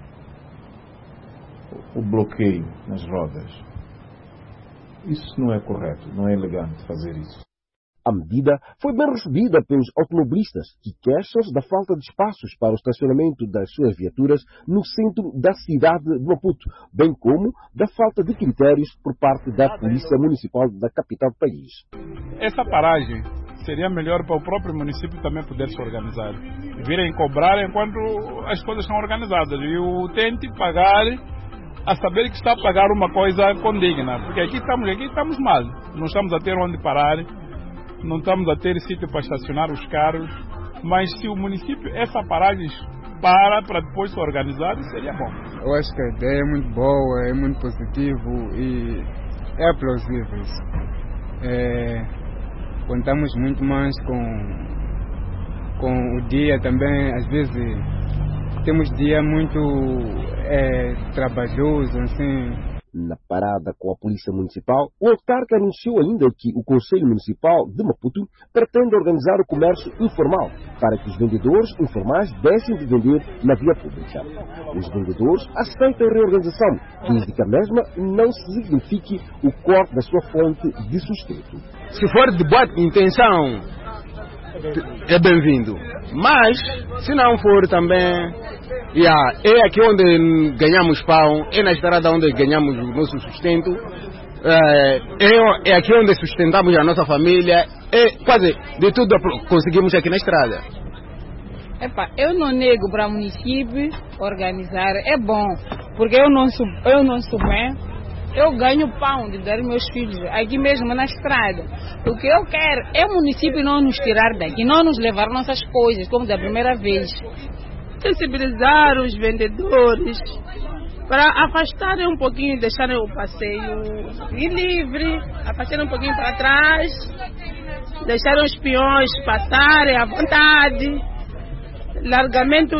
o bloqueio nas rodas. Isso não é correto, não é elegante fazer isso. A medida foi bem recebida pelos automobilistas, que queixam-se da falta de espaços para o estacionamento das suas viaturas no centro da cidade de Maputo, bem como da falta de critérios por parte da Polícia Municipal da capital do país. Essa paragem seria melhor para o próprio município também poder se organizar. Virem cobrar enquanto as coisas estão organizadas. E o tente pagar a saber que está a pagar uma coisa condigna. Porque aqui estamos mal. Não estamos a ter onde parar, não estamos a ter sítio para estacionar os carros. Mas se o município, essa paragem para depois se organizar, seria bom. Eu acho que a ideia é muito boa, é muito positivo e é plausível. Contamos muito mais com o dia também. Às vezes temos dia muito trabalhoso, assim. Na parada com a Polícia Municipal, o autarca anunciou ainda que o Conselho Municipal de Maputo pretende organizar o comércio informal para que os vendedores informais deixem de vender na via pública. Os vendedores aceitam a reorganização, desde que a mesma não signifique o corte da sua fonte de sustento. Se for de boa intenção, é bem-vindo. Mas, se não for também... é aqui onde ganhamos pão, é na estrada onde ganhamos o nosso sustento, é aqui onde sustentamos a nossa família, quase de tudo conseguimos aqui na estrada. Eu não nego para o município organizar, é bom, porque eu não sou mãe, eu ganho pão de dar meus filhos aqui mesmo na estrada. O que eu quero é o município não nos tirar daqui, não nos levar nossas coisas, como da primeira vez. Sensibilizar os vendedores para afastarem um pouquinho, deixarem o passeio livre, afastarem um pouquinho para trás, deixarem os peões passarem à vontade, largamento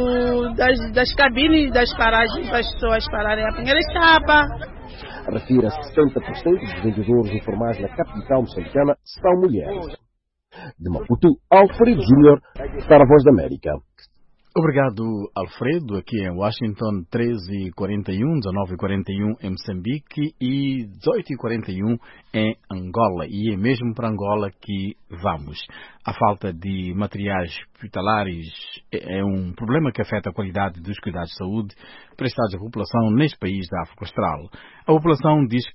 das cabines das paragens para as pessoas pararem a primeira etapa. Refira 60% dos vendedores informais na capital moçambicana são mulheres. De Maputo, Alfredo Júnior, para a Voz da América. Obrigado, Alfredo. Aqui em Washington, 13h41, 19h41 em Moçambique e 18h41 em Angola. E é mesmo para Angola que vamos. A falta de materiais hospitalares é um problema que afeta a qualidade dos cuidados de saúde prestados à população neste país da África Austral. A população diz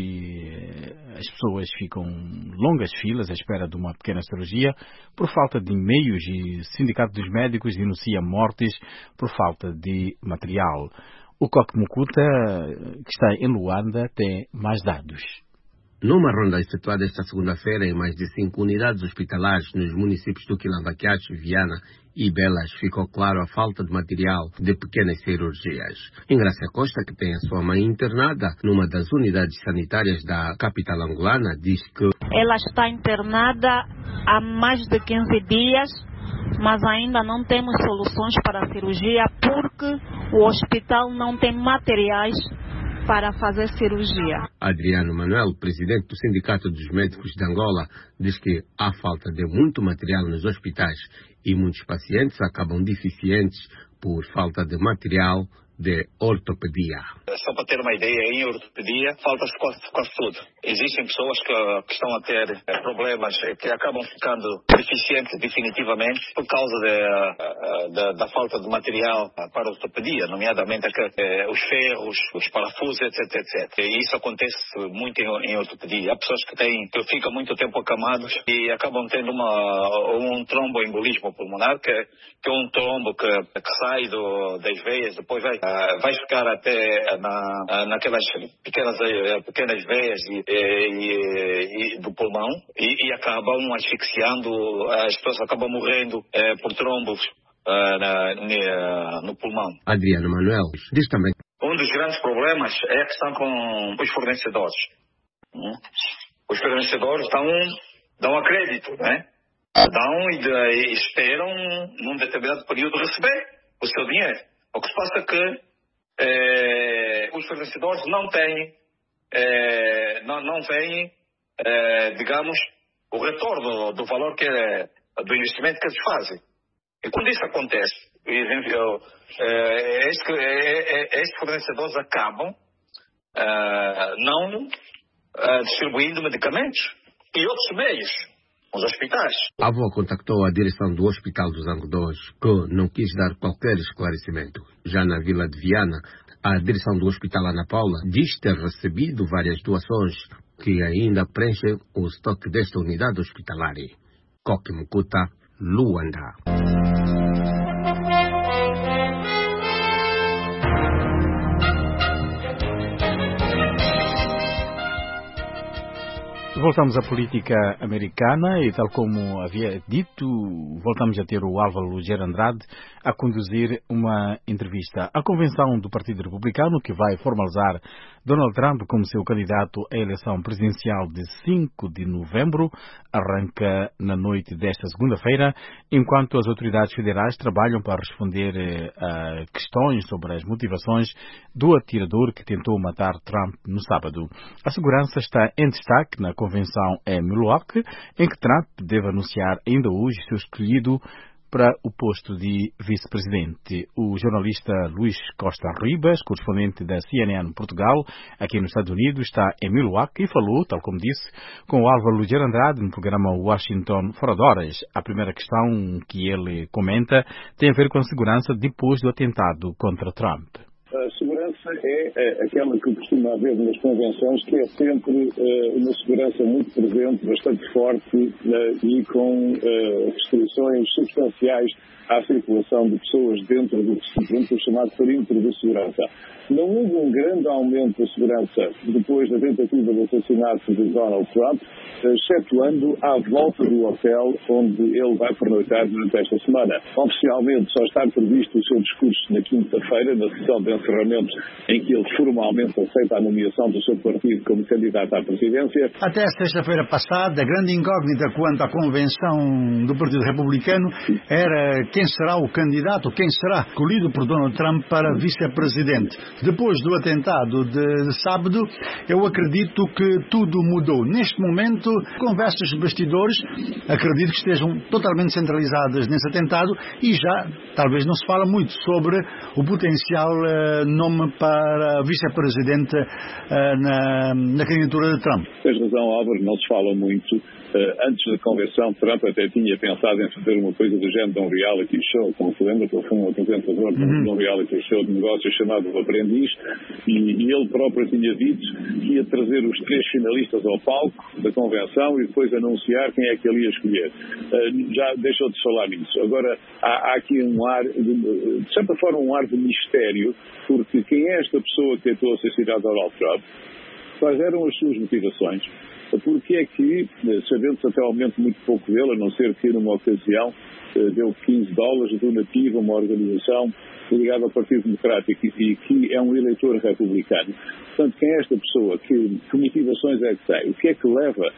que as pessoas ficam longas filas à espera de uma pequena cirurgia por falta de meios e o Sindicato dos Médicos denuncia mortes por falta de material. O Coque Mukuta, que está em Luanda, tem mais dados. Numa ronda efetuada esta segunda-feira em mais de 5 unidades hospitalares nos municípios do Quilavaquiacho, Viana e Belas, ficou claro a falta de material de pequenas cirurgias. Ingrácia Costa, que tem a sua mãe internada numa das unidades sanitárias da capital angolana, diz que ela está internada há mais de 15 dias, mas ainda não temos soluções para a cirurgia porque o hospital não tem materiais para fazer cirurgia. Adriano Manuel, presidente do Sindicato dos Médicos de Angola, diz que há falta de muito material nos hospitais e muitos pacientes acabam deficientes por falta de material de ortopedia. Só para ter uma ideia, em ortopedia falta-se quase tudo. Existem pessoas que estão a ter problemas que acabam ficando deficientes definitivamente por causa da falta de material para a ortopedia, nomeadamente os ferros, os parafusos, etc. E isso acontece muito em ortopedia. Há pessoas que ficam muito tempo acamados e acabam tendo um tromboembolismo pulmonar, que é um trombo que sai das veias, depois vai ficar até naquelas pequenas veias do pulmão e acabam asfixiando, as pessoas acabam morrendo por trombos no pulmão. Adriano Manuel diz também: um dos grandes problemas é a questão com os fornecedores. Os fornecedores dão a crédito, né? Dão e esperam num determinado período receber o seu dinheiro. O que se passa é que os fornecedores não têm, digamos, o retorno do valor do investimento que eles fazem. E quando isso acontece, estes fornecedores acabam não distribuindo medicamentos e outros meios nos hospitais. A avó contactou a direção do Hospital dos Algodões, que não quis dar qualquer esclarecimento. Já na Vila de Viana, a direção do Hospital Ana Paula diz ter recebido várias doações que ainda preenchem o estoque desta unidade hospitalar. Koki Mukuta, Luanda. Voltamos à política americana e, tal como havia dito, voltamos a ter o Álvaro Lugero Andrade a conduzir uma entrevista. A convenção do Partido Republicano, que vai formalizar Donald Trump como seu candidato à eleição presidencial de 5 de novembro, arranca na noite desta segunda-feira, enquanto as autoridades federais trabalham para responder a questões sobre as motivações do atirador que tentou matar Trump no sábado. A segurança está em destaque na convenção em Milwaukee, em que Trump deve anunciar ainda hoje seu escolhido para o posto de vice-presidente. O jornalista Luís Costa Ribas, correspondente da CNN Portugal, aqui nos Estados Unidos, está em Milwaukee e falou, tal como disse, com o Álvaro Lugero Andrade no programa Washington Fora de Horas. A primeira questão que ele comenta tem a ver com a segurança depois do atentado contra Trump. A segurança é aquela que costuma haver nas convenções, que é sempre uma segurança muito presente, bastante forte e com restrições substanciais à circulação de pessoas dentro do chamado perímetro de segurança. Não houve um grande aumento da segurança depois da tentativa de assassinato de Donald Trump, excetuando à volta do hotel onde ele vai pernoitar durante esta semana. Oficialmente só está previsto o seu discurso na quinta-feira, na sessão de encerramento, em que ele formalmente aceita a nomeação do seu partido como candidato à presidência. Até a sexta-feira passada, a grande incógnita quanto à convenção do Partido Republicano era quem será o candidato, quem será escolhido por Donald Trump para vice-presidente. Depois do atentado de sábado, eu acredito que tudo mudou. Neste momento, conversas de bastidores, acredito que estejam totalmente centralizadas nesse atentado e já, talvez não se fala muito sobre o potencial nome para vice-presidente na candidatura de Trump. Tens razão, Álvaro, não se fala muito. Antes da convenção, Trump até tinha pensado em fazer uma coisa do género de um reality show, como se lembra, que ele foi um apresentador de um reality show de negócios chamado O Aprendiz, e ele próprio tinha dito que ia trazer os 3 finalistas ao palco da convenção e depois anunciar quem é que ele ia escolher. Já deixou de falar nisso. Agora, há aqui um ar, de certa forma, um ar de mistério, porque quem é esta pessoa que tentou assassinar Donald Trump? Quais eram as suas motivações? Porque é que, sabendo-se até ao momento muito pouco dele, a não ser que numa ocasião deu $15 donativo a uma organização ligada ao Partido Democrático e que é um eleitor republicano. Portanto, quem é esta pessoa? Que motivações é que tem? O que é que leva,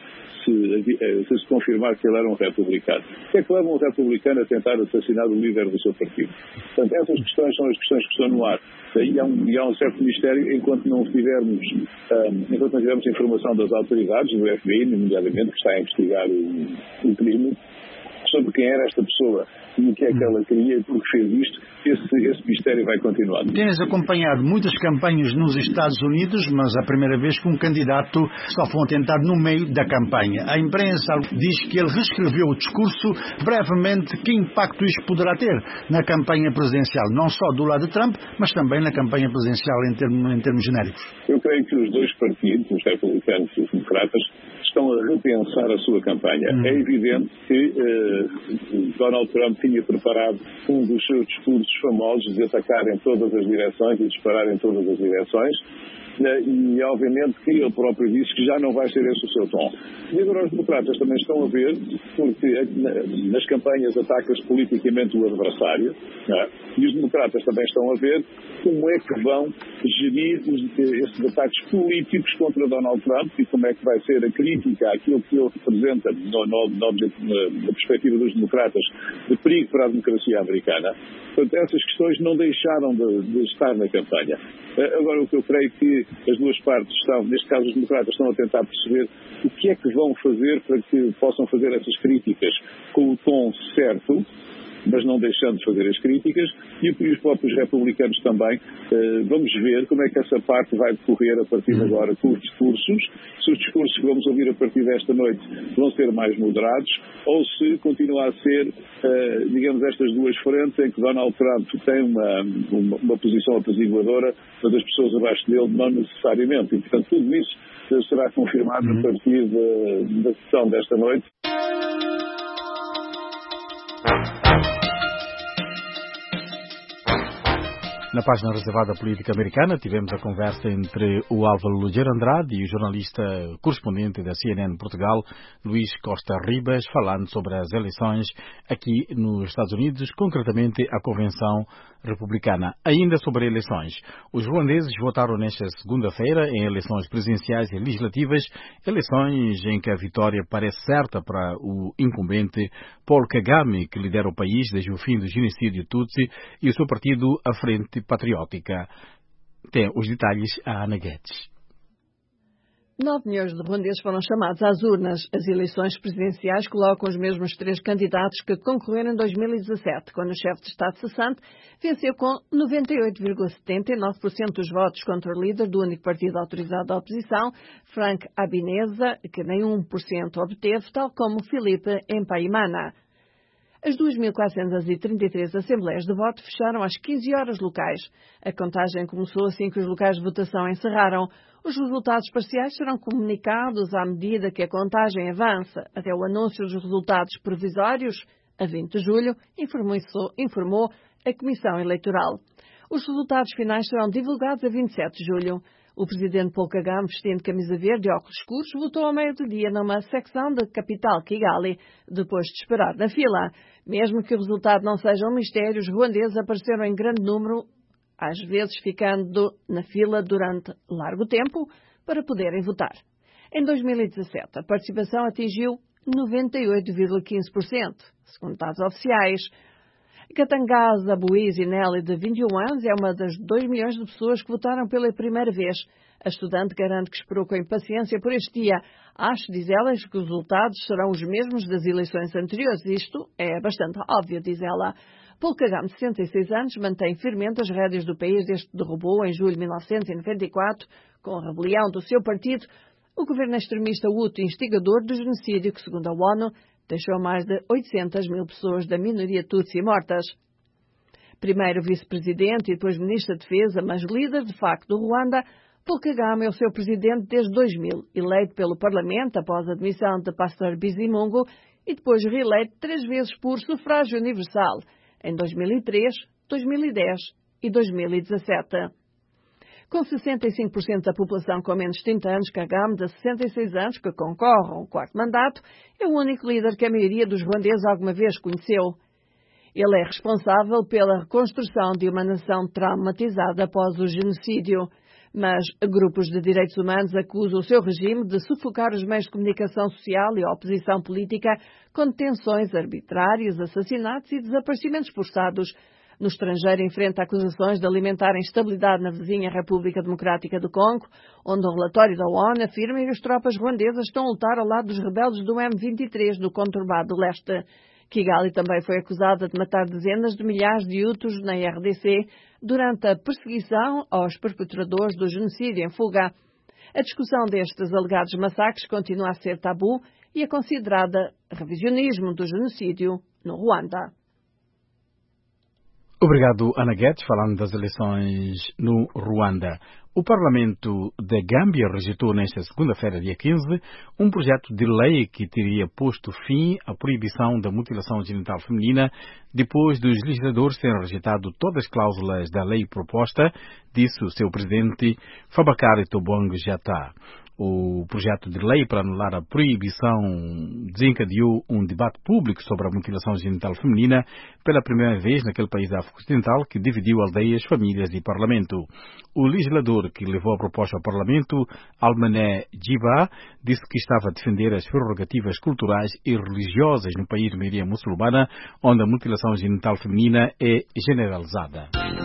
se confirmar que ele era um republicano? O que é que leva um republicano a tentar assassinar o líder do seu partido? Portanto, essas questões são as questões que estão no ar. E há um certo mistério enquanto não tivermos informação das autoridades, do FBI, nomeadamente, que está a investigar o crime, sobre quem era esta pessoa e o que é que ela queria e por que fez isto. Esse mistério vai continuar. Tens acompanhado muitas campanhas nos Estados Unidos, mas a primeira vez que um candidato só foi atentado no meio da campanha. A imprensa diz que ele reescreveu o discurso brevemente. Que impacto isto poderá ter na campanha presidencial, não só do lado de Trump, mas também na campanha presidencial em termos genéricos? Eu creio que os dois partidos, os republicanos e os democratas, estão a repensar a sua campanha. É evidente que Donald Trump tinha preparado um dos seus discursos famosos de atacar em todas as direções e disparar em todas as direções. E obviamente que ele próprio disse que já não vai ser esse o seu tom. E agora os democratas também estão a ver, porque nas campanhas ataca-se politicamente o adversário, e os democratas também estão a ver como é que vão gerir esses ataques políticos contra Donald Trump e como é que vai ser a crítica àquilo que ele representa na perspectiva dos democratas de perigo para a democracia americana. Portanto, essas questões não deixaram de estar na campanha. Agora, o que eu creio que as duas partes estão, neste caso os democratas, estão a tentar perceber o que é que vão fazer para que possam fazer essas críticas com o tom certo, mas não deixando de fazer as críticas, e os próprios republicanos também. Vamos ver como é que essa parte vai decorrer a partir de agora com os discursos, se os discursos que vamos ouvir a partir desta noite vão ser mais moderados, ou se continua a ser, digamos, estas duas frentes em que Donald Trump tem uma posição apaziguadora, mas as pessoas abaixo dele não necessariamente. E, portanto, tudo isso será confirmado a partir da sessão desta noite. Na página reservada à política americana, tivemos a conversa entre o Álvaro Lugero Andrade e o jornalista correspondente da CNN Portugal, Luís Costa Ribas, falando sobre as eleições aqui nos Estados Unidos, concretamente a Convenção Republicana. Ainda sobre eleições, os ruandeses votaram nesta segunda-feira em eleições presidenciais e legislativas, eleições em que a vitória parece certa para o incumbente Paul Kagame, que lidera o país desde o fim do genocídio Tutsi, e o seu partido, a Frente Patriótica. Tem os detalhes a Ana Guedes. 9 milhões de ruandeses foram chamados às urnas. As eleições presidenciais colocam os mesmos 3 candidatos que concorreram em 2017, quando o chefe de Estado cessante venceu com 98,79% dos votos contra o líder do único partido autorizado à oposição, Frank Abineza, que nem 1% obteve, tal como Filipe Mpaimana. As 2.433 assembleias de voto fecharam às 15 horas locais. A contagem começou assim que os locais de votação encerraram. Os resultados parciais serão comunicados à medida que a contagem avança, até o anúncio dos resultados provisórios, a 20 de julho, informou a Comissão Eleitoral. Os resultados finais serão divulgados a 27 de julho. O presidente Paul Kagame, vestindo camisa verde e óculos escuros, votou ao meio do dia numa secção da capital Kigali, depois de esperar na fila. Mesmo que o resultado não seja um mistério, os ruandeses apareceram em grande número, às vezes ficando na fila durante largo tempo, para poderem votar. Em 2017, a participação atingiu 98,15%, segundo dados oficiais. Katangasa Buizi Nelly, de 21 anos, é uma das 2 milhões de pessoas que votaram pela primeira vez. A estudante garante que esperou com impaciência por este dia. Acho, diz ela, que os resultados serão os mesmos das eleições anteriores. Isto é bastante óbvio, diz ela. Paul Kagame, de 66 anos, mantém firmemente as rédeas do país desde que derrubou, em julho de 1994, com a rebelião do seu partido, o governo extremista Hutu, instigador do genocídio que, segundo a ONU, deixou mais de 800 mil pessoas da minoria Tutsi mortas. Primeiro vice-presidente e depois ministro da Defesa, mas líder de facto do Ruanda, Paul Kagame é o seu presidente desde 2000, eleito pelo Parlamento após a demissão de Pastor Bizimungu e depois reeleito 3 vezes por sufrágio universal, em 2003, 2010 e 2017. Com 65% da população com menos de 30 anos, Kagame, de 66 anos, que concorre ao 4º mandato, é o único líder que a maioria dos ruandeses alguma vez conheceu. Ele é responsável pela reconstrução de uma nação traumatizada após o genocídio, mas grupos de direitos humanos acusam o seu regime de sufocar os meios de comunicação social e a oposição política com detenções arbitrárias, assassinatos e desaparecimentos forçados. No estrangeiro, enfrenta acusações de alimentar a instabilidade na vizinha República Democrática do Congo, onde um relatório da ONU afirma que as tropas ruandesas estão a lutar ao lado dos rebeldes do M23 do conturbado leste. Kigali também foi acusada de matar dezenas de milhares de Hutus na RDC durante a perseguição aos perpetradores do genocídio em fuga. A discussão destes alegados massacres continua a ser tabu e é considerada revisionismo do genocídio no Ruanda. Obrigado, Ana Guedes, falando das eleições no Ruanda. O Parlamento da Gâmbia rejeitou nesta segunda-feira, dia 15, um projeto de lei que teria posto fim à proibição da mutilação genital feminina depois dos legisladores terem rejeitado todas as cláusulas da lei proposta, disse o seu presidente Fabakary Tobong Jatta. O projeto de lei para anular a proibição desencadeou um debate público sobre a mutilação genital feminina pela primeira vez naquele país afro-ocidental que dividiu aldeias, famílias e parlamento. O legislador que levou a proposta ao parlamento, Almané Djiba, disse que estava a defender as prerrogativas culturais e religiosas no país de maioria muçulmana, onde a mutilação genital feminina é generalizada.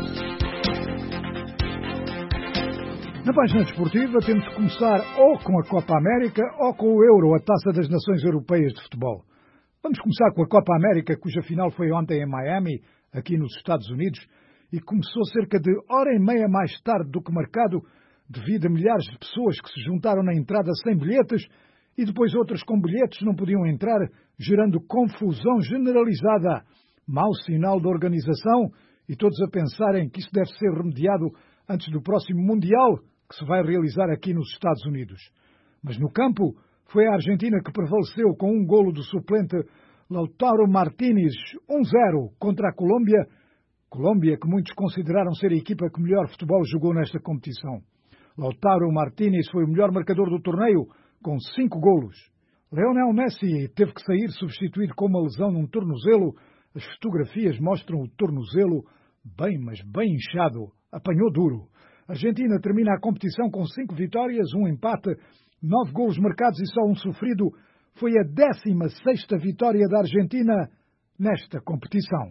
Na página desportiva temos de começar ou com a Copa América ou com o Euro, a Taça das Nações Europeias de Futebol. Vamos começar com a Copa América, cuja final foi ontem em Miami, aqui nos Estados Unidos, e começou cerca de hora e meia mais tarde do que marcado, devido a milhares de pessoas que se juntaram na entrada sem bilhetes e depois outras com bilhetes não podiam entrar, gerando confusão generalizada. Mau sinal da organização e todos a pensarem que isso deve ser remediado antes do próximo Mundial, que se vai realizar aqui nos Estados Unidos. Mas no campo foi a Argentina que prevaleceu com um golo do suplente Lautaro Martínez, 1-0 contra a Colômbia, Colômbia, que muitos consideraram ser a equipa que melhor futebol jogou nesta competição. Lautaro Martínez foi o melhor marcador do torneio, com 5 golos. Lionel Messi teve que sair substituído com uma lesão num tornozelo. As fotografias mostram o tornozelo bem, mas bem inchado. Apanhou duro. A Argentina termina a competição com 5 vitórias, 1 empate, 9 golos marcados e só 1 sofrido. Foi a 16ª vitória da Argentina nesta competição.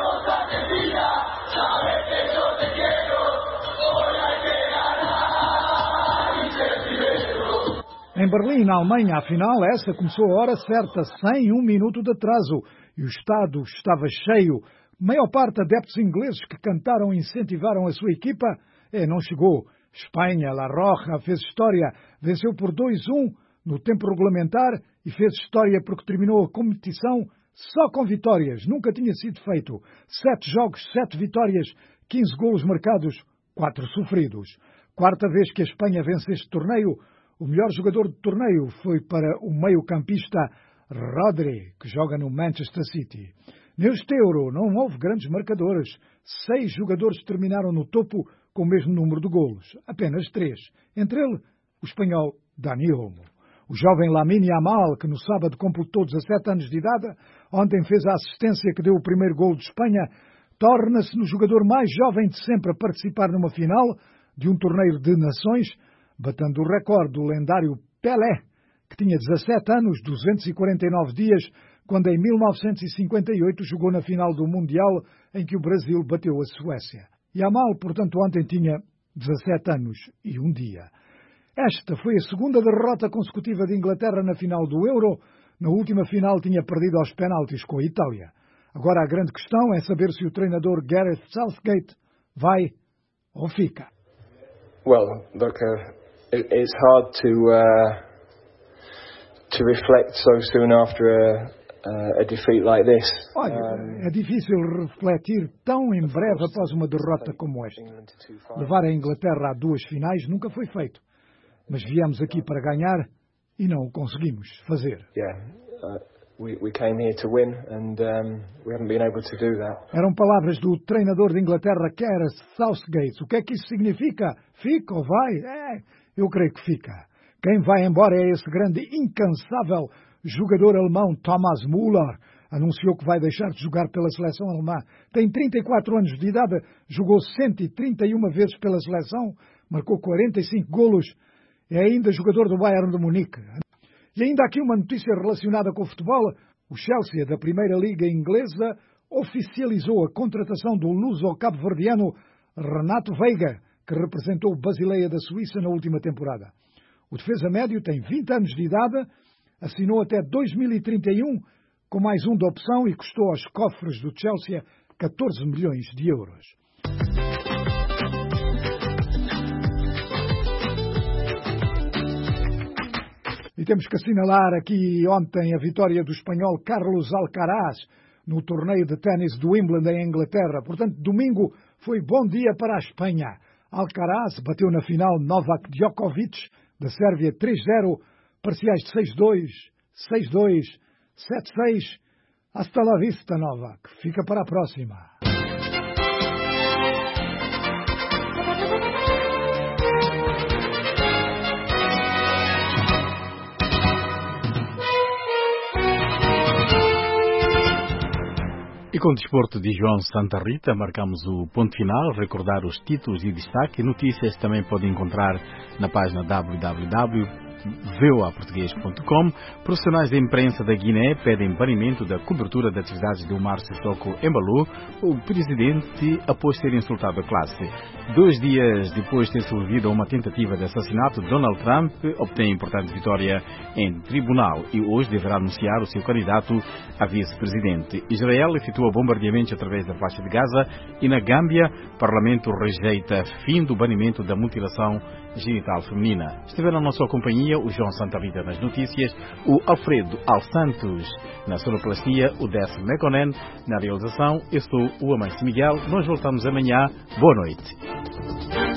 Em Berlim, na Alemanha, afinal, essa começou a hora certa, sem 1 minuto de atraso. E o estádio estava cheio. A maior parte adeptos ingleses que cantaram e incentivaram a sua equipa, não chegou. Espanha, La Roja, fez história. Venceu por 2-1 no tempo regulamentar e fez história porque terminou a competição só com vitórias. Nunca tinha sido feito. 7 jogos, 7 vitórias, 15 golos marcados, 4 sofridos. Quarta vez que a Espanha vence este torneio. O melhor jogador do torneio foi para o meio-campista Rodri, que joga no Manchester City. Neste Euro não houve grandes marcadores. 6 jogadores terminaram no topo com o mesmo número de golos. Apenas 3. Entre ele, o espanhol Dani Olmo. O jovem Lamine Yamal, que no sábado completou 17 anos de idade, ontem fez a assistência que deu o primeiro golo de Espanha, torna-se no jogador mais jovem de sempre a participar numa final de um torneio de nações, batendo o recorde do lendário Pelé, que tinha 17 anos, 249 dias, quando em 1958 jogou na final do Mundial em que o Brasil bateu a Suécia. Yamal, portanto, ontem tinha 17 anos e 1 dia. Esta foi a segunda derrota consecutiva de Inglaterra na final do Euro. Na última final tinha perdido aos penaltis com a Itália. Agora a grande questão é saber se o treinador Gareth Southgate vai ou fica. Well, look, it's hard to reflect so soon after a defeat like this. Olha, é difícil refletir tão em breve após uma derrota como esta. Levar a Inglaterra a 2 finais nunca foi feito. Mas viemos aqui para ganhar e não o conseguimos fazer. We came here to win and we haven't been able to do that. Eram palavras do treinador de Inglaterra, Gareth Southgate. O que é que isso significa? Fica ou vai? Eu creio que fica. Quem vai embora é esse grande, incansável jogador alemão Thomas Müller. Anunciou que vai deixar de jogar pela seleção alemã. Tem 34 anos de idade, jogou 131 vezes pela seleção, marcou 45 golos. É ainda jogador do Bayern de Munique. E ainda aqui uma notícia relacionada com o futebol. O Chelsea, da Primeira Liga Inglesa, oficializou a contratação do luso-cabo-verdiano Renato Veiga, que representou o Basileia da Suíça na última temporada. O defesa médio tem 20 anos de idade, assinou até 2031 com mais um de opção e custou aos cofres do Chelsea 14 milhões de euros. E temos que assinalar aqui ontem a vitória do espanhol Carlos Alcaraz no torneio de ténis do Wimbledon em Inglaterra. Portanto, domingo foi bom dia para a Espanha. Alcaraz bateu na final Novak Djokovic, da Sérvia, 3-0, parciais de 6-2, 6-2, 7-6. Hasta la vista, Novak. Fica para a próxima. E com o desporto de João Santa Rita, marcamos o ponto final. Recordar os títulos e destaque. Notícias também podem encontrar na página www.voaportugues.com. Profissionais da imprensa da Guiné pedem banimento da cobertura de atividades do Mar Sissoko Embalou. O presidente após ter insultado a classe. 2 dias depois de ter sobrevivido a uma tentativa de assassinato, Donald Trump obtém importante vitória em tribunal e hoje deverá anunciar o seu candidato a vice-presidente. Israel efetua bombardeamentos através da faixa de Gaza e na Gâmbia, o Parlamento rejeita fim do banimento da mutilação genital feminina. Estiveram na sua companhia o João Santa Rita nas notícias, o Alfredo Alsantos na sonoplastia, o Décio Mekonen na realização. Eu sou o Amâncio Miguel. Nós voltamos amanhã. Boa noite.